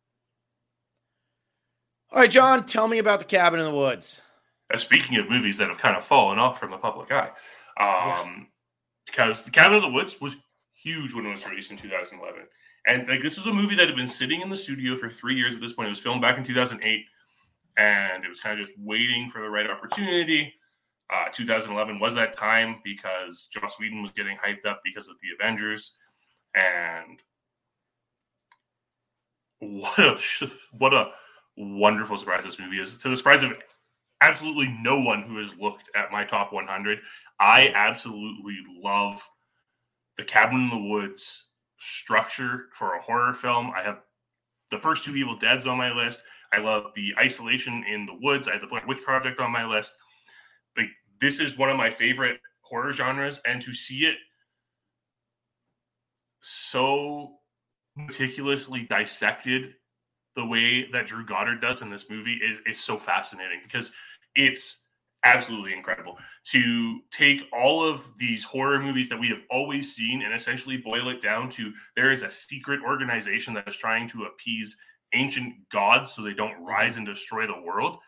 B: All right, John, tell me about The Cabin in the Woods.
C: Speaking of movies that have kind of fallen off from the public eye, because The Cabin in the Woods was huge when it was released in 2011. And like, this was a movie that had been sitting in the studio for 3 years at this point. It was filmed back in 2008, and it was kind of just waiting for the right opportunity. 2011 was that time because Joss Whedon was getting hyped up because of the Avengers. And what a wonderful surprise this movie is. To the surprise of absolutely no one who has looked at my top 100, I absolutely love The Cabin in the Woods structure for a horror film. I have the first 2 Evil Deads on my list. I love the Isolation in the Woods. I have the Blair Witch Project on my list. Like, this is one of my favorite horror genres, and to see it so meticulously dissected the way that Drew Goddard does in this movie is so fascinating, because it's absolutely incredible to take all of these horror movies that we have always seen and essentially boil it down to there is a secret organization that is trying to appease ancient gods so they don't rise and destroy the world.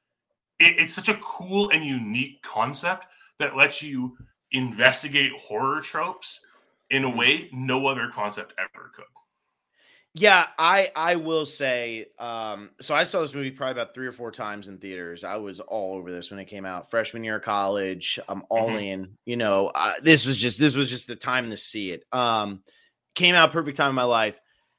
C: It's such a cool and unique concept that lets you investigate horror tropes in a way no other concept ever could.
B: Yeah, I will say, so I saw this movie probably about 3 or 4 times in theaters. I was all over this when it came out. Freshman year of college, I'm all in. You know, this was just the time to see it. Came out perfect time in my life.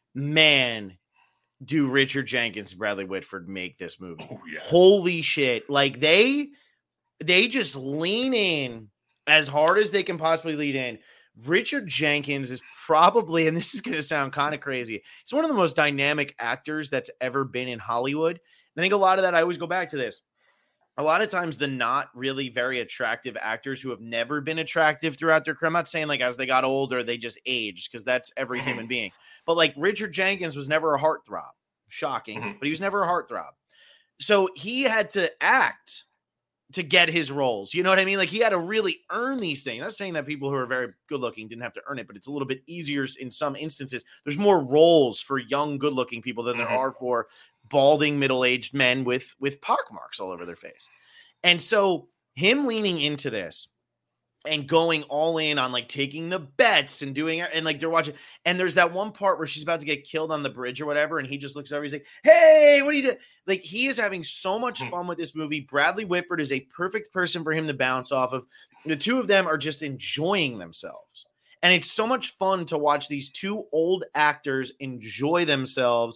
B: Man, do Richard Jenkins and Bradley Whitford make this movie. Oh, yes. Holy shit. Like, they just lean in as hard as they can possibly lean in. Richard Jenkins is probably, and this is going to sound kind of crazy, he's one of the most dynamic actors that's ever been in Hollywood. And I think a lot of that, I always go back to this. A lot of times the not really very attractive actors who have never been attractive throughout their career, I'm not saying like as they got older, they just aged, because that's every human being. But like Richard Jenkins was never a heartthrob. Shocking, but he was never a heartthrob. So he had to act to get his roles. You know what I mean? Like, he had to really earn these things. I'm not saying that people who are very good looking didn't have to earn it, but it's a little bit easier in some instances. There's more roles for young, good looking people than there are for balding middle-aged men with pockmarks all over their face. And so him leaning into this and going all in on like taking the bets and doing it, and like they're watching, and there's that one part where she's about to get killed on the bridge or whatever, and he just looks over, he's like, hey, what are you doing? Like, he is having so much fun with this movie. Bradley Whitford is a perfect person for him to bounce off of. The two of them are just enjoying themselves, and it's so much fun to watch these two old actors enjoy themselves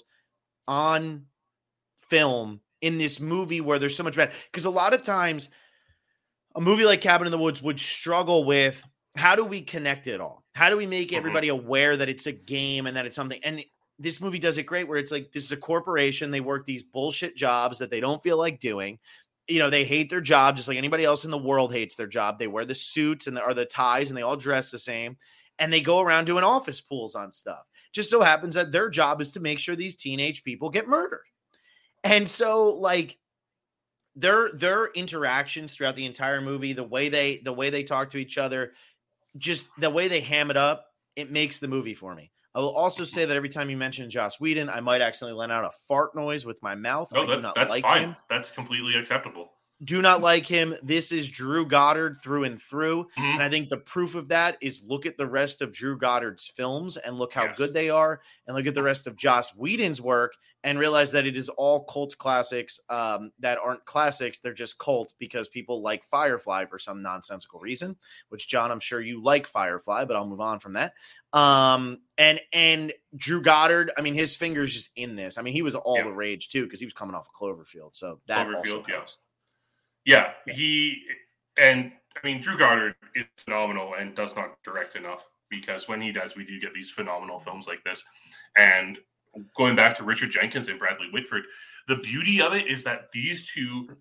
B: on film in this movie where there's so much bad. Because a lot of times a movie like Cabin in the Woods would struggle with, how do we connect it all? How do we make everybody aware that it's a game and that it's something? And this movie does it great, where it's like, this is a corporation. They work these bullshit jobs that they don't feel like doing. You know, they hate their job just like anybody else in the world hates their job. They wear the suits and the ties, and they all dress the same. and they go around doing office pools on stuff. Just so happens that their job is to make sure these teenage people get murdered. And so like their interactions throughout the entire movie, the way they talk to each other, just the way they ham it up, it makes the movie for me. I will also say that every time you mention Joss Whedon, I might accidentally let out a fart noise with my mouth.
C: No, that's
B: like
C: fine.
B: him.
C: That's completely acceptable.
B: Do not like him. This is Drew Goddard through and through.
C: Mm-hmm.
B: And I think the proof of that is look at the rest of Drew Goddard's films and look how
C: Yes.
B: good they are, and look at the rest of Joss Whedon's work and realize that it is all cult classics that aren't classics. They're just cult because people like Firefly for some nonsensical reason, which, John, I'm sure you like Firefly, but I'll move on from that. And Drew Goddard, I mean, his finger's just in this. I mean, he was all the rage too because he was coming off of Cloverfield. So that also helps.
C: Yeah, Drew Goddard is phenomenal and does not direct enough, because when he does, we do get these phenomenal films like this. And going back to Richard Jenkins and Bradley Whitford, the beauty of it is that these two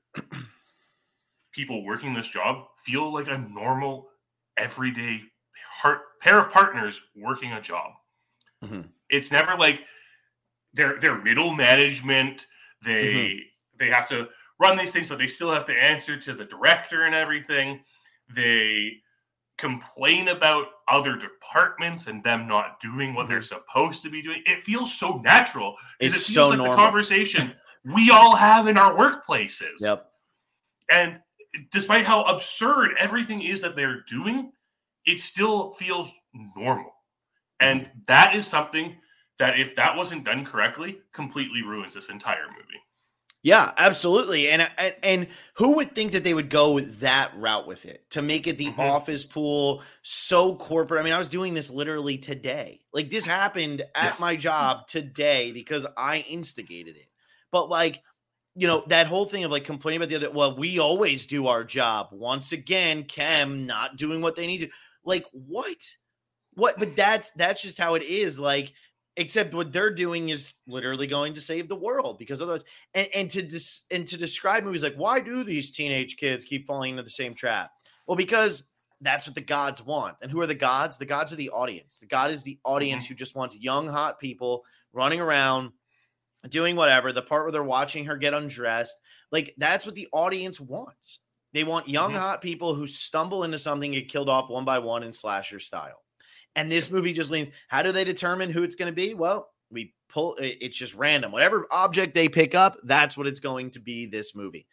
C: people working this job feel like a normal, everyday pair of partners working a job. Mm-hmm. It's never like they're middle management. They have to run these things, but they still have to answer to the director and everything. They complain about other departments and them not doing what they're supposed to be doing. It feels so natural because it feels so like normal. The conversation we all have in our workplaces.
B: Yep.
C: And despite how absurd everything is that they're doing, it still feels normal. And that is something that, if that wasn't done correctly, completely ruins this entire movie.
B: Yeah, absolutely. And who would think that they would go that route with it, to make it the office pool so corporate? I mean, I was doing this literally today. Like, this happened at my job today because I instigated it. But like, you know, that whole thing of like complaining about the other, well, we always do our job. Once again, Chem not doing what they need to. Like, what? But that's just how it is. Like, except what they're doing is literally going to save the world, because otherwise, and to describe movies like, why do these teenage kids keep falling into the same trap? Well, because that's what the gods want. And who are the gods? The gods are the audience. The god is the audience who just wants young, hot people running around, doing whatever. The part where they're watching her get undressed, like, that's what the audience wants. They want young, hot people who stumble into something and get killed off one by one in slasher style. And this movie just leans, how do they determine who it's going to be? Well, we pull, it's just random. Whatever object they pick up, that's what it's going to be this movie.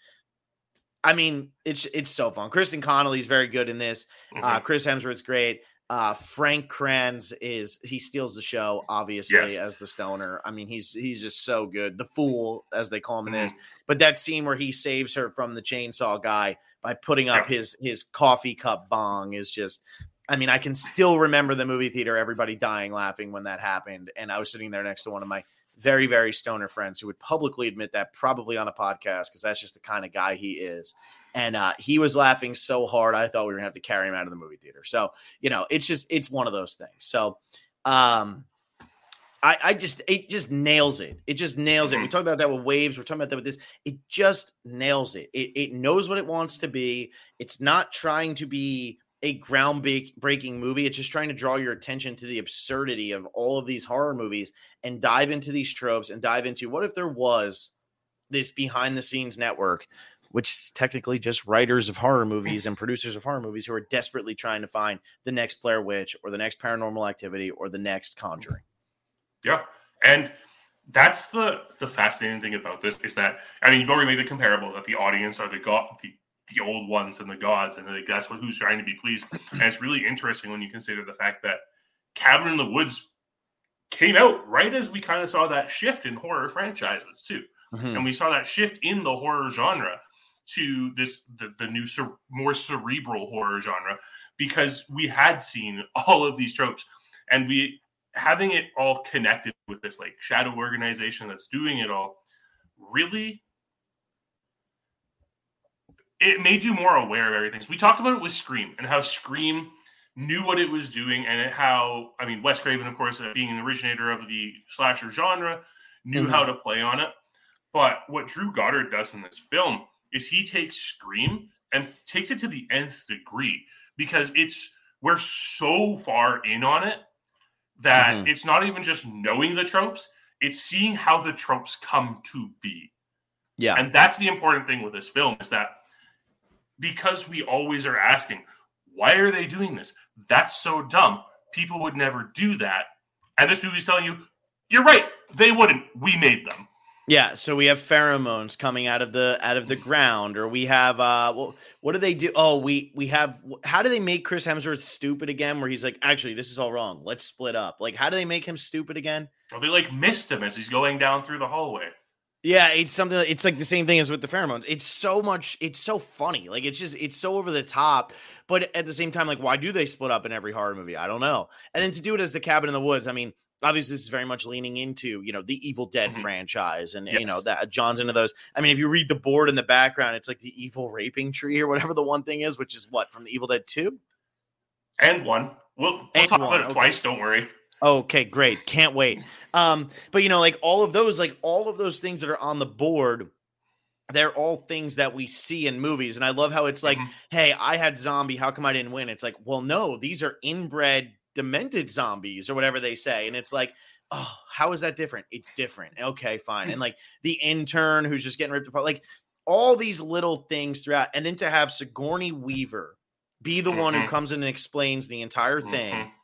B: I mean, it's so fun. Kristen Connolly's very good in this. Chris Hemsworth's great. Frank Kranz he steals the show, obviously, as the stoner. I mean, he's just so good. The fool, as they call him in this. But that scene where he saves her from the chainsaw guy by putting up his coffee cup bong is just, I mean, I can still remember the movie theater, everybody dying laughing when that happened. And I was sitting there next to one of my very, very stoner friends who would publicly admit that, probably on a podcast, because that's just the kind of guy he is. And he was laughing so hard, I thought we were going to have to carry him out of the movie theater. So, you know, it's one of those things. So it just nails it. It just nails it. We talked about that with Waves. We're talking about that with this. It just nails it. It knows what it wants to be. It's not trying to be a groundbreaking movie. It's just trying to draw your attention to the absurdity of all of these horror movies and dive into these tropes and dive into, what if there was this behind the scenes network, which is technically just writers of horror movies and producers of horror movies who are desperately trying to find the next Blair Witch or the next Paranormal Activity or the next Conjuring. Yeah.
C: And that's the fascinating thing about this, is that, I mean, you've already made the comparable that the audience are the old ones and the gods, and that's who's trying to be pleased. And it's really interesting when you consider the fact that Cabin in the Woods came out right as we kind of saw that shift in horror franchises too. And we saw that shift in the horror genre to the new more cerebral horror genre, because we had seen all of these tropes, and we having it all connected with this like shadow organization that's doing it all, really, it made you more aware of everything. So we talked about it with Scream, and how Scream knew what it was doing, and how, I mean, Wes Craven, of course, being an originator of the slasher genre, knew how to play on it. But what Drew Goddard does in this film is he takes Scream and takes it to the nth degree, because it's we're so far in on it that it's not even just knowing the tropes, it's seeing how the tropes come to be.
B: Yeah.
C: And that's the important thing with this film, is that because we always are asking, why are they doing this? That's so dumb. People would never do that. And this movie's telling you, you're right. They wouldn't. We made them.
B: Yeah, so we have pheromones coming out of the ground, or we have what do they do? Oh, we have, how do they make Chris Hemsworth stupid again? Where he's like, actually, this is all wrong. Let's split up. Like, how do they make him stupid again?
C: Or they like missed him as he's going down through the hallway.
B: Yeah, it's something. It's like the same thing as with the pheromones. It's so funny. Like, it's so over the top. But at the same time, like, why do they split up in every horror movie? I don't know. And then to do it as the Cabin in the Woods, I mean, obviously, this is very much leaning into, the Evil Dead franchise. And, that John's into those. I mean, if you read the board in the background, it's like the evil raping tree or whatever the one thing is, which is what, from the Evil Dead 2?
C: And 1. We'll talk about it twice, don't worry.
B: Okay, great. Can't wait. But, like all of those things that are on the board, they're all things that we see in movies. And I love how it's like, hey, I had zombie. How come I didn't win? It's like, well, no, these are inbred demented zombies or whatever they say. And it's like, oh, how is that different? It's different. Okay, fine. And like the intern who's just getting ripped apart, like all these little things throughout. And then to have Sigourney Weaver be the one who comes in and explains the entire thing.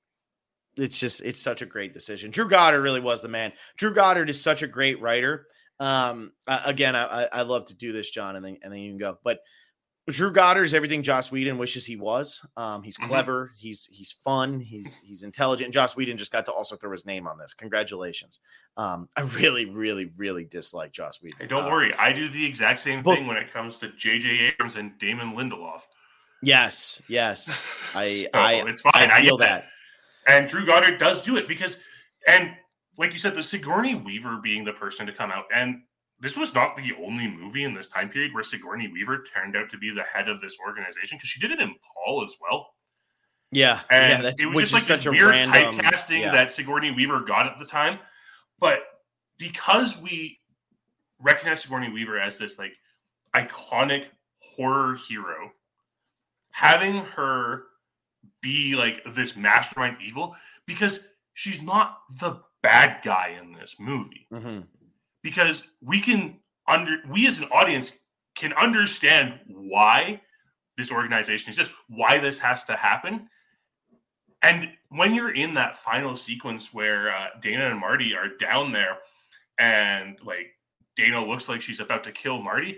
B: It's such a great decision. Drew Goddard really was the man. Drew Goddard is such a great writer. Again, I love to do this, John, and then you can go. But Drew Goddard is everything Joss Whedon wishes he was. He's clever. He's fun. He's intelligent. And Joss Whedon just got to also throw his name on this. Congratulations. I really, really, really dislike Joss Whedon.
C: Hey, don't worry. I do the exact same thing when it comes to J.J. Abrams and Damon Lindelof.
B: Yes.
C: It's fine.
B: I feel that.
C: And Drew Goddard does do it because, and like you said, the Sigourney Weaver being the person to come out, and this was not the only movie in this time period where Sigourney Weaver turned out to be the head of this organization, because she did it in Paul as well.
B: Yeah.
C: And it was just like this weird typecasting that Sigourney Weaver got at the time. But because we recognize Sigourney Weaver as this like iconic horror hero, having her be like this mastermind evil, because she's not the bad guy in this movie. Because we as an audience can understand why this organization exists, why this has to happen. And when you're in that final sequence where Dana and Marty are down there, and like Dana looks like she's about to kill Marty,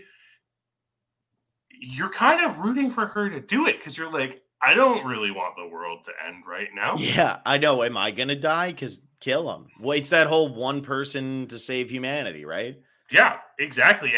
C: you're kind of rooting for her to do it, because you're like, I don't really want the world to end right now.
B: Yeah, I know. Am I going to die? Because kill him. Well, it's that whole one person to save humanity, right?
C: Yeah, exactly.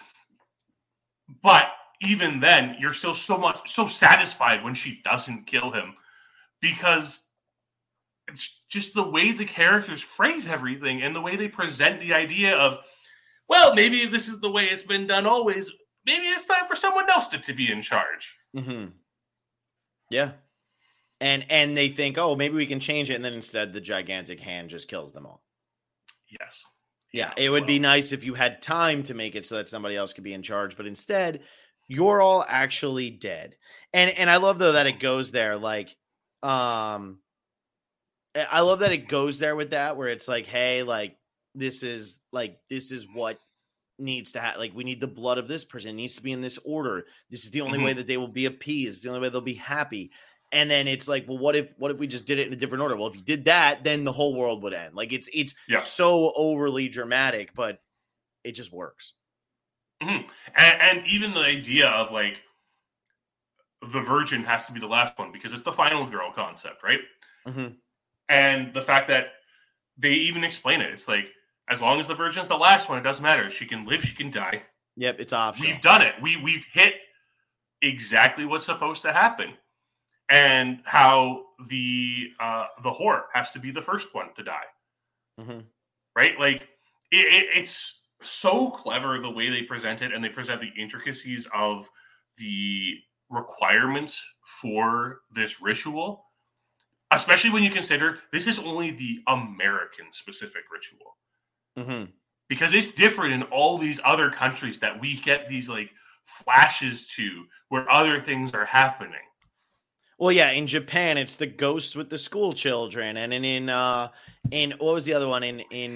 C: But even then, you're still so satisfied when she doesn't kill him, because it's just the way the characters phrase everything and the way they present the idea of, well, maybe if this is the way it's been done always, maybe it's time for someone else to be in charge.
B: Yeah. And they think, oh, maybe we can change it. And then instead the gigantic hand just kills them all.
C: Yes.
B: Yeah. It would be nice if you had time to make it so that somebody else could be in charge. But instead, you're all actually dead. And I love, though, that it goes there. Like, I love that it goes there with that, where it's like, hey, this is what needs to happen. Like, we need the blood of this person. It needs to be in this order. This is the only way that they will be appeased. It's the only way they'll be happy. And then it's like, well, what if we just did it in a different order? Well, if you did that, then the whole world would end. Like, it's so overly dramatic, but it just works.
C: And even the idea of like the virgin has to be the last one, because it's the final girl concept, right? And the fact that they even explain it, it's like, as long as the virgin's the last one, it doesn't matter. She can live, she can die.
B: Yep, it's optional.
C: We've done it. We've hit exactly what's supposed to happen. And how the whore has to be the first one to die. Right? Like, it's so clever the way they present it, and they present the intricacies of the requirements for this ritual, especially when you consider this is only the American specific ritual. Because it's different in all these other countries that we get these like flashes to where other things are happening.
B: Well, yeah, in Japan, it's the ghosts with the school children, and in what was the other one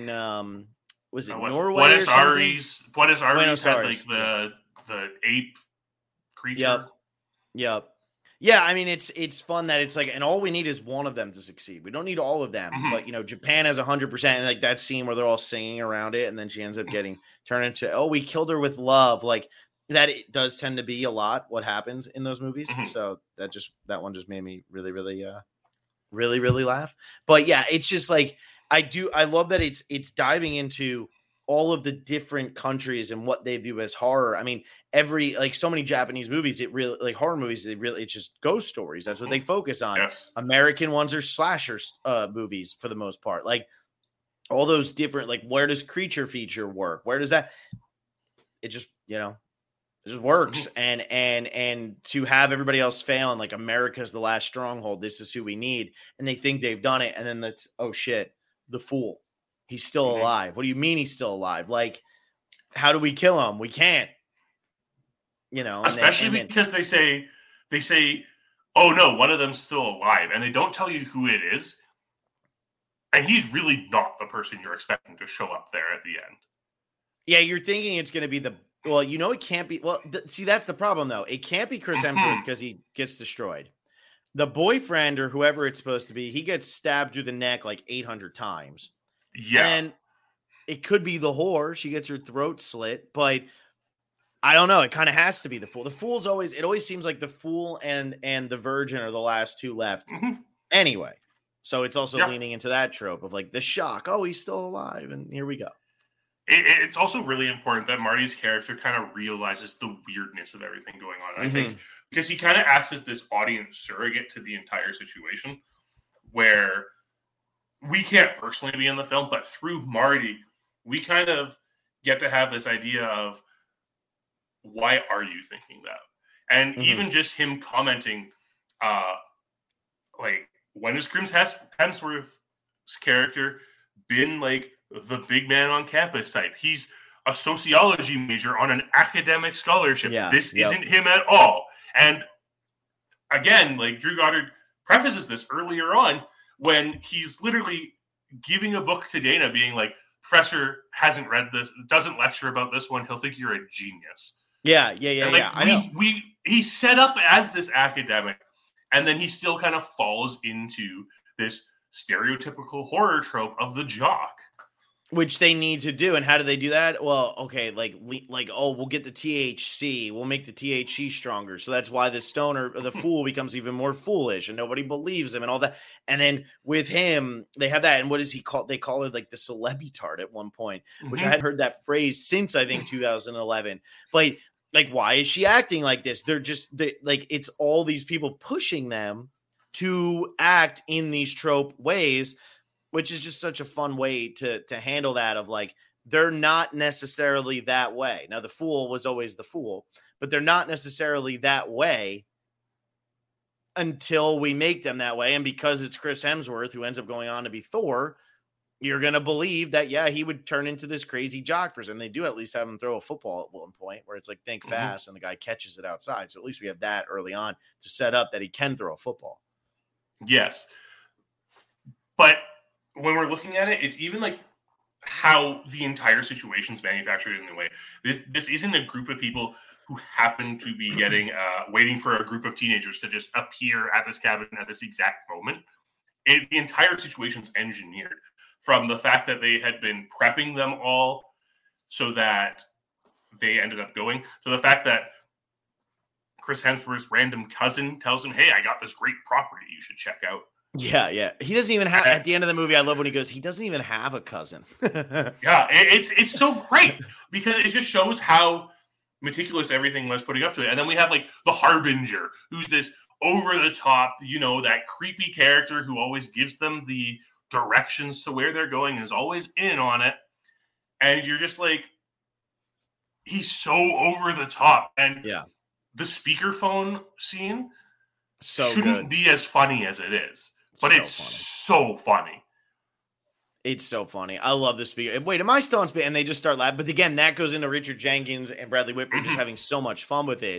B: was it Norway or something?
C: Buenos Aires
B: Buenos
C: had
B: Aires,
C: like the ape creature.
B: Yep. Yeah, I mean it's fun that it's like, and all we need is one of them to succeed. We don't need all of them, but Japan has 100%, and like that scene where they're all singing around it, and then she ends up getting turned into, oh, we killed her with love, like that. It does tend to be a lot what happens in those movies. So that one just made me really, really, really, really laugh. But yeah, it's just like I love that it's diving into all of the different countries and what they view as horror. I mean, so many Japanese movies, it really, like horror movies, it's just ghost stories. That's what they focus on.
C: Yes.
B: American ones are slasher movies for the most part. Like all those different, like where does creature feature work? Where does that? It just, it just works. And to have everybody else fail, and like America's the last stronghold, this is who we need, and they think they've done it, and then that's, oh shit, the fool. He's still alive. What do you mean he's still alive? Like, how do we kill him? We can't.
C: Especially because they say, oh no, one of them's still alive, and they don't tell you who it is. And he's really not the person you're expecting to show up there at the end.
B: Yeah, you're thinking it's going to be it can't be. Well, see, that's the problem though. It can't be Chris Hemsworth because he gets destroyed. The boyfriend or whoever it's supposed to be, he gets stabbed through the neck like 800 times.
C: Yeah.
B: And it could be the whore. She gets her throat slit, but I don't know. It kind of has to be the fool. The fool's it always seems like the fool and the virgin are the last two left. Anyway, so it's also leaning into that trope of like the shock. Oh, he's still alive. And here we go.
C: It's also really important that Marty's character kind of realizes the weirdness of everything going on. I think because he kind of acts as this audience surrogate to the entire situation where we can't personally be in the film, but through Marty, we kind of get to have this idea of why are you thinking that? And even just him commenting, like, when has Chris Hemsworth's character been like the big man on campus type? He's a sociology major on an academic scholarship.
B: Yeah,
C: this isn't him at all. And again, like Drew Goddard prefaces this earlier on when he's literally giving a book to Dana being like, Professor hasn't read this, doesn't lecture about this one. He'll think you're a genius.
B: Yeah.
C: I know. He's set up as this academic, and then he still kind of falls into this stereotypical horror trope of the jock.
B: Which they need to do. And how do they do that? Well, okay, we'll get the THC. We'll make the THC stronger. So that's why the stoner or the fool becomes even more foolish and nobody believes him and all that. And then with him, they have that. And what is he called? They call it like the celebitard at one point, which I hadn't heard that phrase since I think 2011. But like, why is she acting like this? It's all these people pushing them to act in these trope ways, which is just such a fun way to handle that of like, they're not necessarily that way. Now, the fool was always the fool, but they're not necessarily that way until we make them that way. And because it's Chris Hemsworth who ends up going on to be Thor, you're going to believe that, yeah, he would turn into this crazy jock person. They do at least have him throw a football at one point where it's like, think fast, and the guy catches it outside. So at least we have that early on to set up that he can throw a football.
C: Yes. But when we're looking at it, it's even like how the entire situation's manufactured in a way. This isn't a group of people who happen to be waiting for a group of teenagers to just appear at this cabin at this exact moment. The entire situation's engineered from the fact that they had been prepping them all so that they ended up going, to the fact that Chris Hemsworth's random cousin tells him, hey, I got this great property you should check out.
B: Yeah. He doesn't even have, at the end of the movie, I love when he goes, he doesn't even have a cousin.
C: Yeah, it's so great because it just shows how meticulous everything was putting up to it. And then we have like the Harbinger, who's this over the top, that creepy character who always gives them the directions to where they're going and is always in on it. And you're just like, he's so over the top. And the speakerphone scene shouldn't be as funny as it is. But so funny.
B: It's so funny. I love the speaker. Wait, am I still on speaker? And they just start laughing. But again, that goes into Richard Jenkins and Bradley Whitford just having so much fun with it.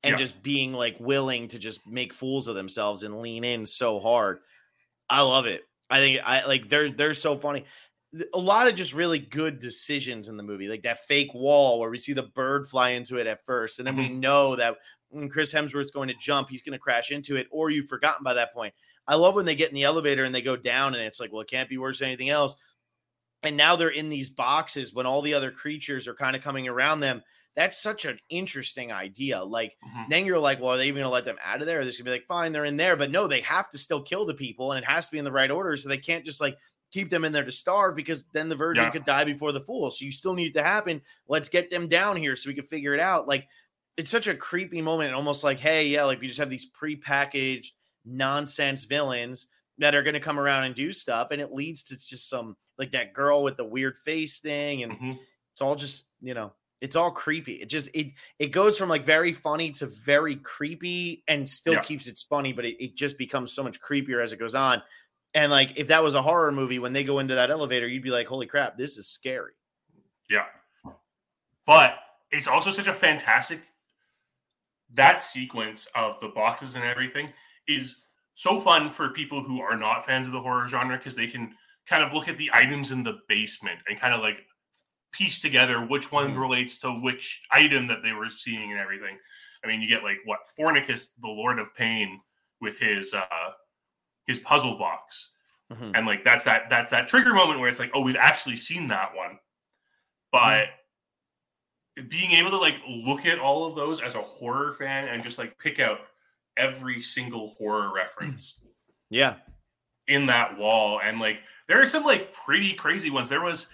B: and just being like willing to just make fools of themselves and lean in so hard. I love it. I think they're so funny. A lot of just really good decisions in the movie, like that fake wall where we see the bird fly into it at first. And then we know that when Chris Hemsworth's going to jump, he's going to crash into it, or you've forgotten by that point. I love when they get in the elevator and they go down and it's like, well, it can't be worse than anything else. And now they're in these boxes when all the other creatures are kind of coming around them. That's such an interesting idea. Like, then you're like, well, are they even going to let them out of there? Or they're going to be like, fine, they're in there. But no, they have to still kill the people, and it has to be in the right order. So they can't just like keep them in there to starve, because then the virgin could die before the fool. So you still need it to happen. Let's get them down here so we can figure it out. Like, it's such a creepy moment. Almost like, hey, yeah, like we just have these prepackaged nonsense villains that are going to come around and do stuff. And it leads to just some, like that girl with the weird face thing. And it's all just, it's all creepy. It goes from like very funny to very creepy, and still keeps its funny, but it just becomes so much creepier as it goes on. And like, if that was a horror movie, when they go into that elevator, you'd be like, holy crap, this is scary.
C: Yeah. But it's also such a fantastic, that sequence of the boxes and everything is so fun for people who are not fans of the horror genre, because they can kind of look at the items in the basement and kind of like piece together which one relates to which item that they were seeing and everything. I mean, you get like Fornicus, the Lord of Pain, with his puzzle box, and like that's that trigger moment where it's like, oh, we've actually seen that one. But being able to like look at all of those as a horror fan and just like pick out every single horror reference, in that wall, and like there are some like pretty crazy ones. There was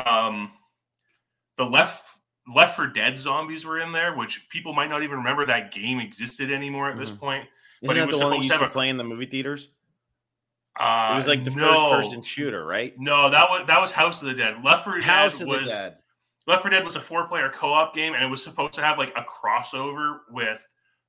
C: the Left 4 Dead zombies were in there, which people might not even remember that game existed anymore at this point.
B: But it was the one that used to play in the movie theaters. It was like the first-person shooter, right?
C: No, that was House of the Dead. Left 4 Dead was a 4-player co-op game, and it was supposed to have like a crossover with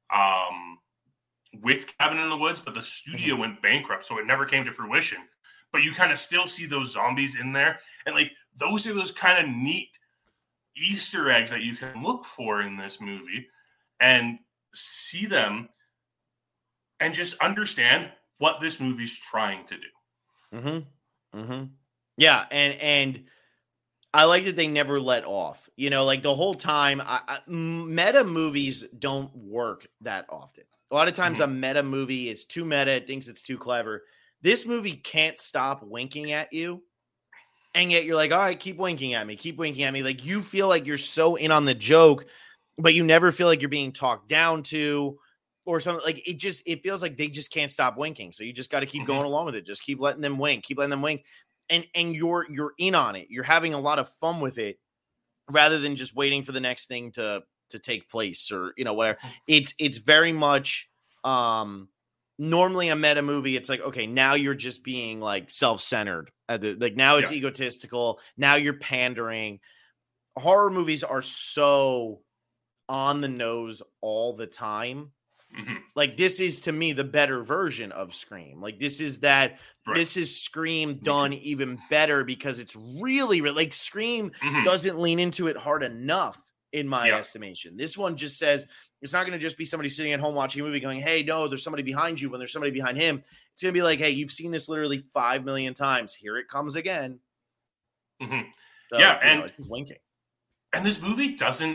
C: Cabin in the Woods, but the studio went bankrupt, so it never came to fruition. But you kind of still see those zombies in there, and like those are those kind of neat Easter eggs that you can look for in this movie and see them and just understand what this movie's trying to do.
B: Yeah, and I like that they never let off. Like the whole time, meta movies don't work that often. A lot of times a meta movie is too meta, it thinks it's too clever. This movie can't stop winking at you. And yet you're like, all right, keep winking at me. Like you feel like you're so in on the joke, but you never feel like you're being talked down to or something. Like it feels like they just can't stop winking. So you just got to keep going along with it. Just keep letting them wink, And you're in on it. You're having a lot of fun with it rather than just waiting for the next thing to take place or, whatever. It's very much, normally a meta movie, it's like, okay, now you're just being like self-centered. Like now it's egotistical. Now you're pandering. Horror movies are so on the nose all the time. Like this is, to me, the better version of Scream. Like this is this is Scream done even better, because it's really like Scream doesn't lean into it hard enough in my estimation. This one just says, it's not going to just be somebody sitting at home watching a movie going, hey, no, there's somebody behind you when there's somebody behind him. It's going to be like, hey, you've seen this literally 5 million times. Here it comes again. So,
C: and
B: it's just winking.
C: And this movie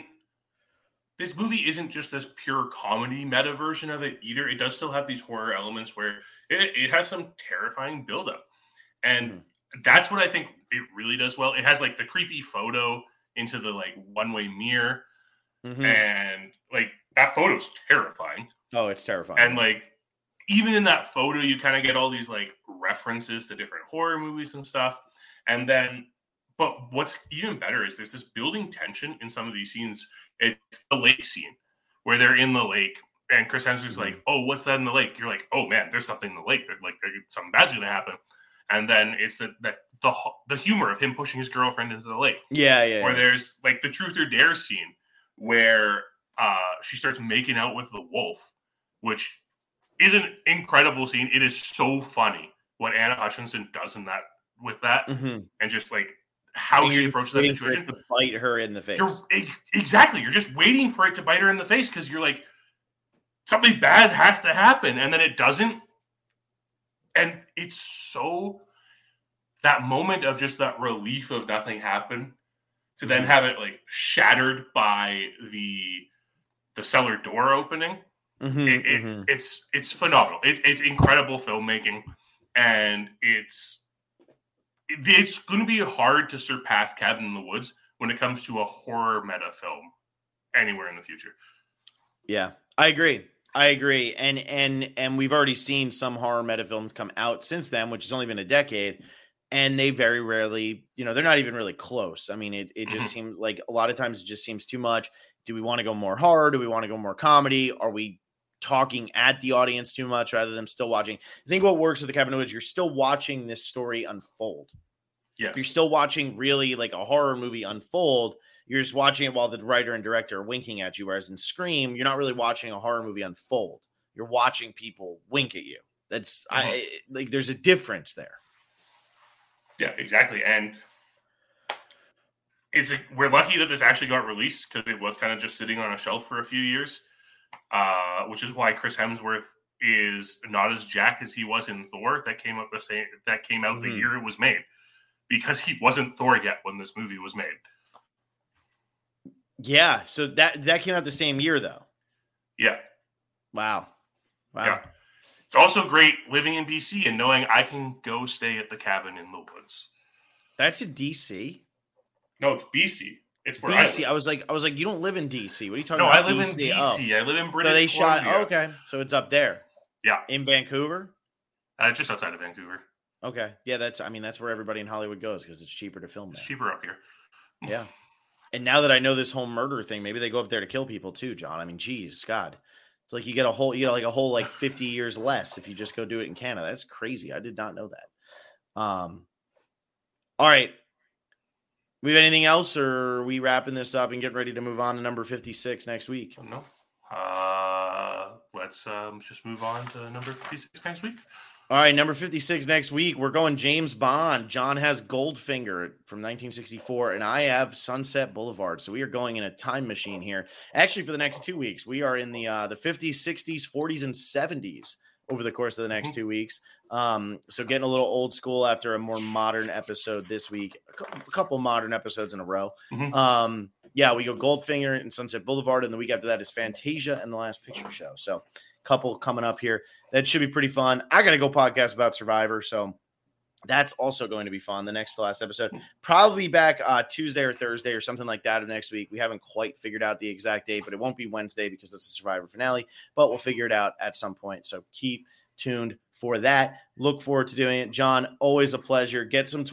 C: isn't just this pure comedy meta version of it either. It does still have these horror elements where it has some terrifying buildup. And that's what I think it really does well. It has like the creepy photo into the like one-way mirror. And like that photo's terrifying.
B: Oh, it's terrifying.
C: And like even in that photo, you kind of get all these like references to different horror movies and stuff. And then, but what's even better is there's this building tension in some of these scenes. It's the lake scene where they're in the lake and Chris Hemsworth's like, oh, what's that in the lake? You're like, oh man, there's something in the lake. Like something bad's going to happen. And then it's the humor of him pushing his girlfriend into the lake. Where there's like the Truth or Dare scene where she starts making out with the wolf, which is an incredible scene. It is so funny what Anna Hutchinson does in that with that, and just like how she approaches that situation.
B: To bite her in the face.
C: Exactly. You're just waiting for it to bite her in the face because you're like, something bad has to happen, and then it doesn't. And it's so that moment of just that relief of nothing happened to then have it like shattered by the cellar door opening. It's phenomenal. It's incredible filmmaking, and it's going to be hard to surpass Cabin in the Woods when it comes to a horror meta film anywhere in the future.
B: Yeah, I agree. And we've already seen some horror meta films come out since then, which has only been a decade, and they very rarely, they're not even really close. I mean, it just seems like a lot of times it just seems too much. Do we want to go more horror? Do we want to go more comedy? Are we talking at the audience too much rather than still watching? I think what works with the Cabin in the Woods, you're still watching this story unfold.
C: Yes.
B: You're still watching really like a horror movie unfold. You're just watching it while the writer and director are winking at you. Whereas in Scream, you're not really watching a horror movie unfold. You're watching people wink at you. That's there's a difference there.
C: Yeah, exactly. And we're lucky that this actually got released because it was kind of just sitting on a shelf for a few years, which is why Chris Hemsworth is not as jacked as he was in Thor. That came out the year it was made, because he wasn't Thor yet when this movie was made.
B: Yeah, so that came out the same year, though.
C: Yeah.
B: Wow.
C: Yeah. It's also great living in BC and knowing I can go stay at the Cabin in the Woods.
B: That's in DC?
C: No, it's BC. It's where
B: BC.
C: I live.
B: I was like, you don't live in DC. What are you talking about?
C: No, I live in BC. I live in British Columbia.
B: Shot. Okay, so it's up there.
C: Yeah.
B: In Vancouver?
C: Just outside of Vancouver.
B: Okay. Yeah, that's where everybody in Hollywood goes because it's cheaper to film there.
C: It's cheaper up here.
B: Yeah. And now that I know this whole murder thing, maybe they go up there to kill people too, John. I mean, geez, God. It's like you get a whole 50 years less if you just go do it in Canada. That's crazy. I did not know that. All right. We have anything else, or are we wrapping this up and getting ready to move on to number 56 next week?
C: No. Let's just move on to number 56 next week.
B: All right, number 56 next week, we're going James Bond. John has Goldfinger from 1964, and I have Sunset Boulevard. So we are going in a time machine here. Actually, for the next 2 weeks, we are in the 50s, 60s, 40s, and 70s over the course of the next 2 weeks. So getting a little old school after a more modern episode this week. A couple modern episodes in a row. Yeah, we go Goldfinger and Sunset Boulevard, and the week after that is Fantasia and The Last Picture Show. So couple coming up here. That should be pretty fun. I got to go podcast about Survivor, so that's also going to be fun. The next to last episode. Probably back Tuesday or Thursday or something like that of next week. We haven't quite figured out the exact date, but it won't be Wednesday because it's the Survivor finale, but we'll figure it out at some point. So keep tuned for that. Look forward to doing it. John, always a pleasure. Get some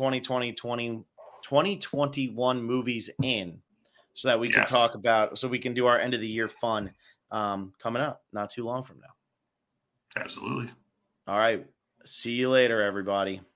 B: 2021 movies in so that we can talk about, so we can do our end of the year fun coming up not too long from now.
C: Absolutely.
B: All right. See you later, everybody.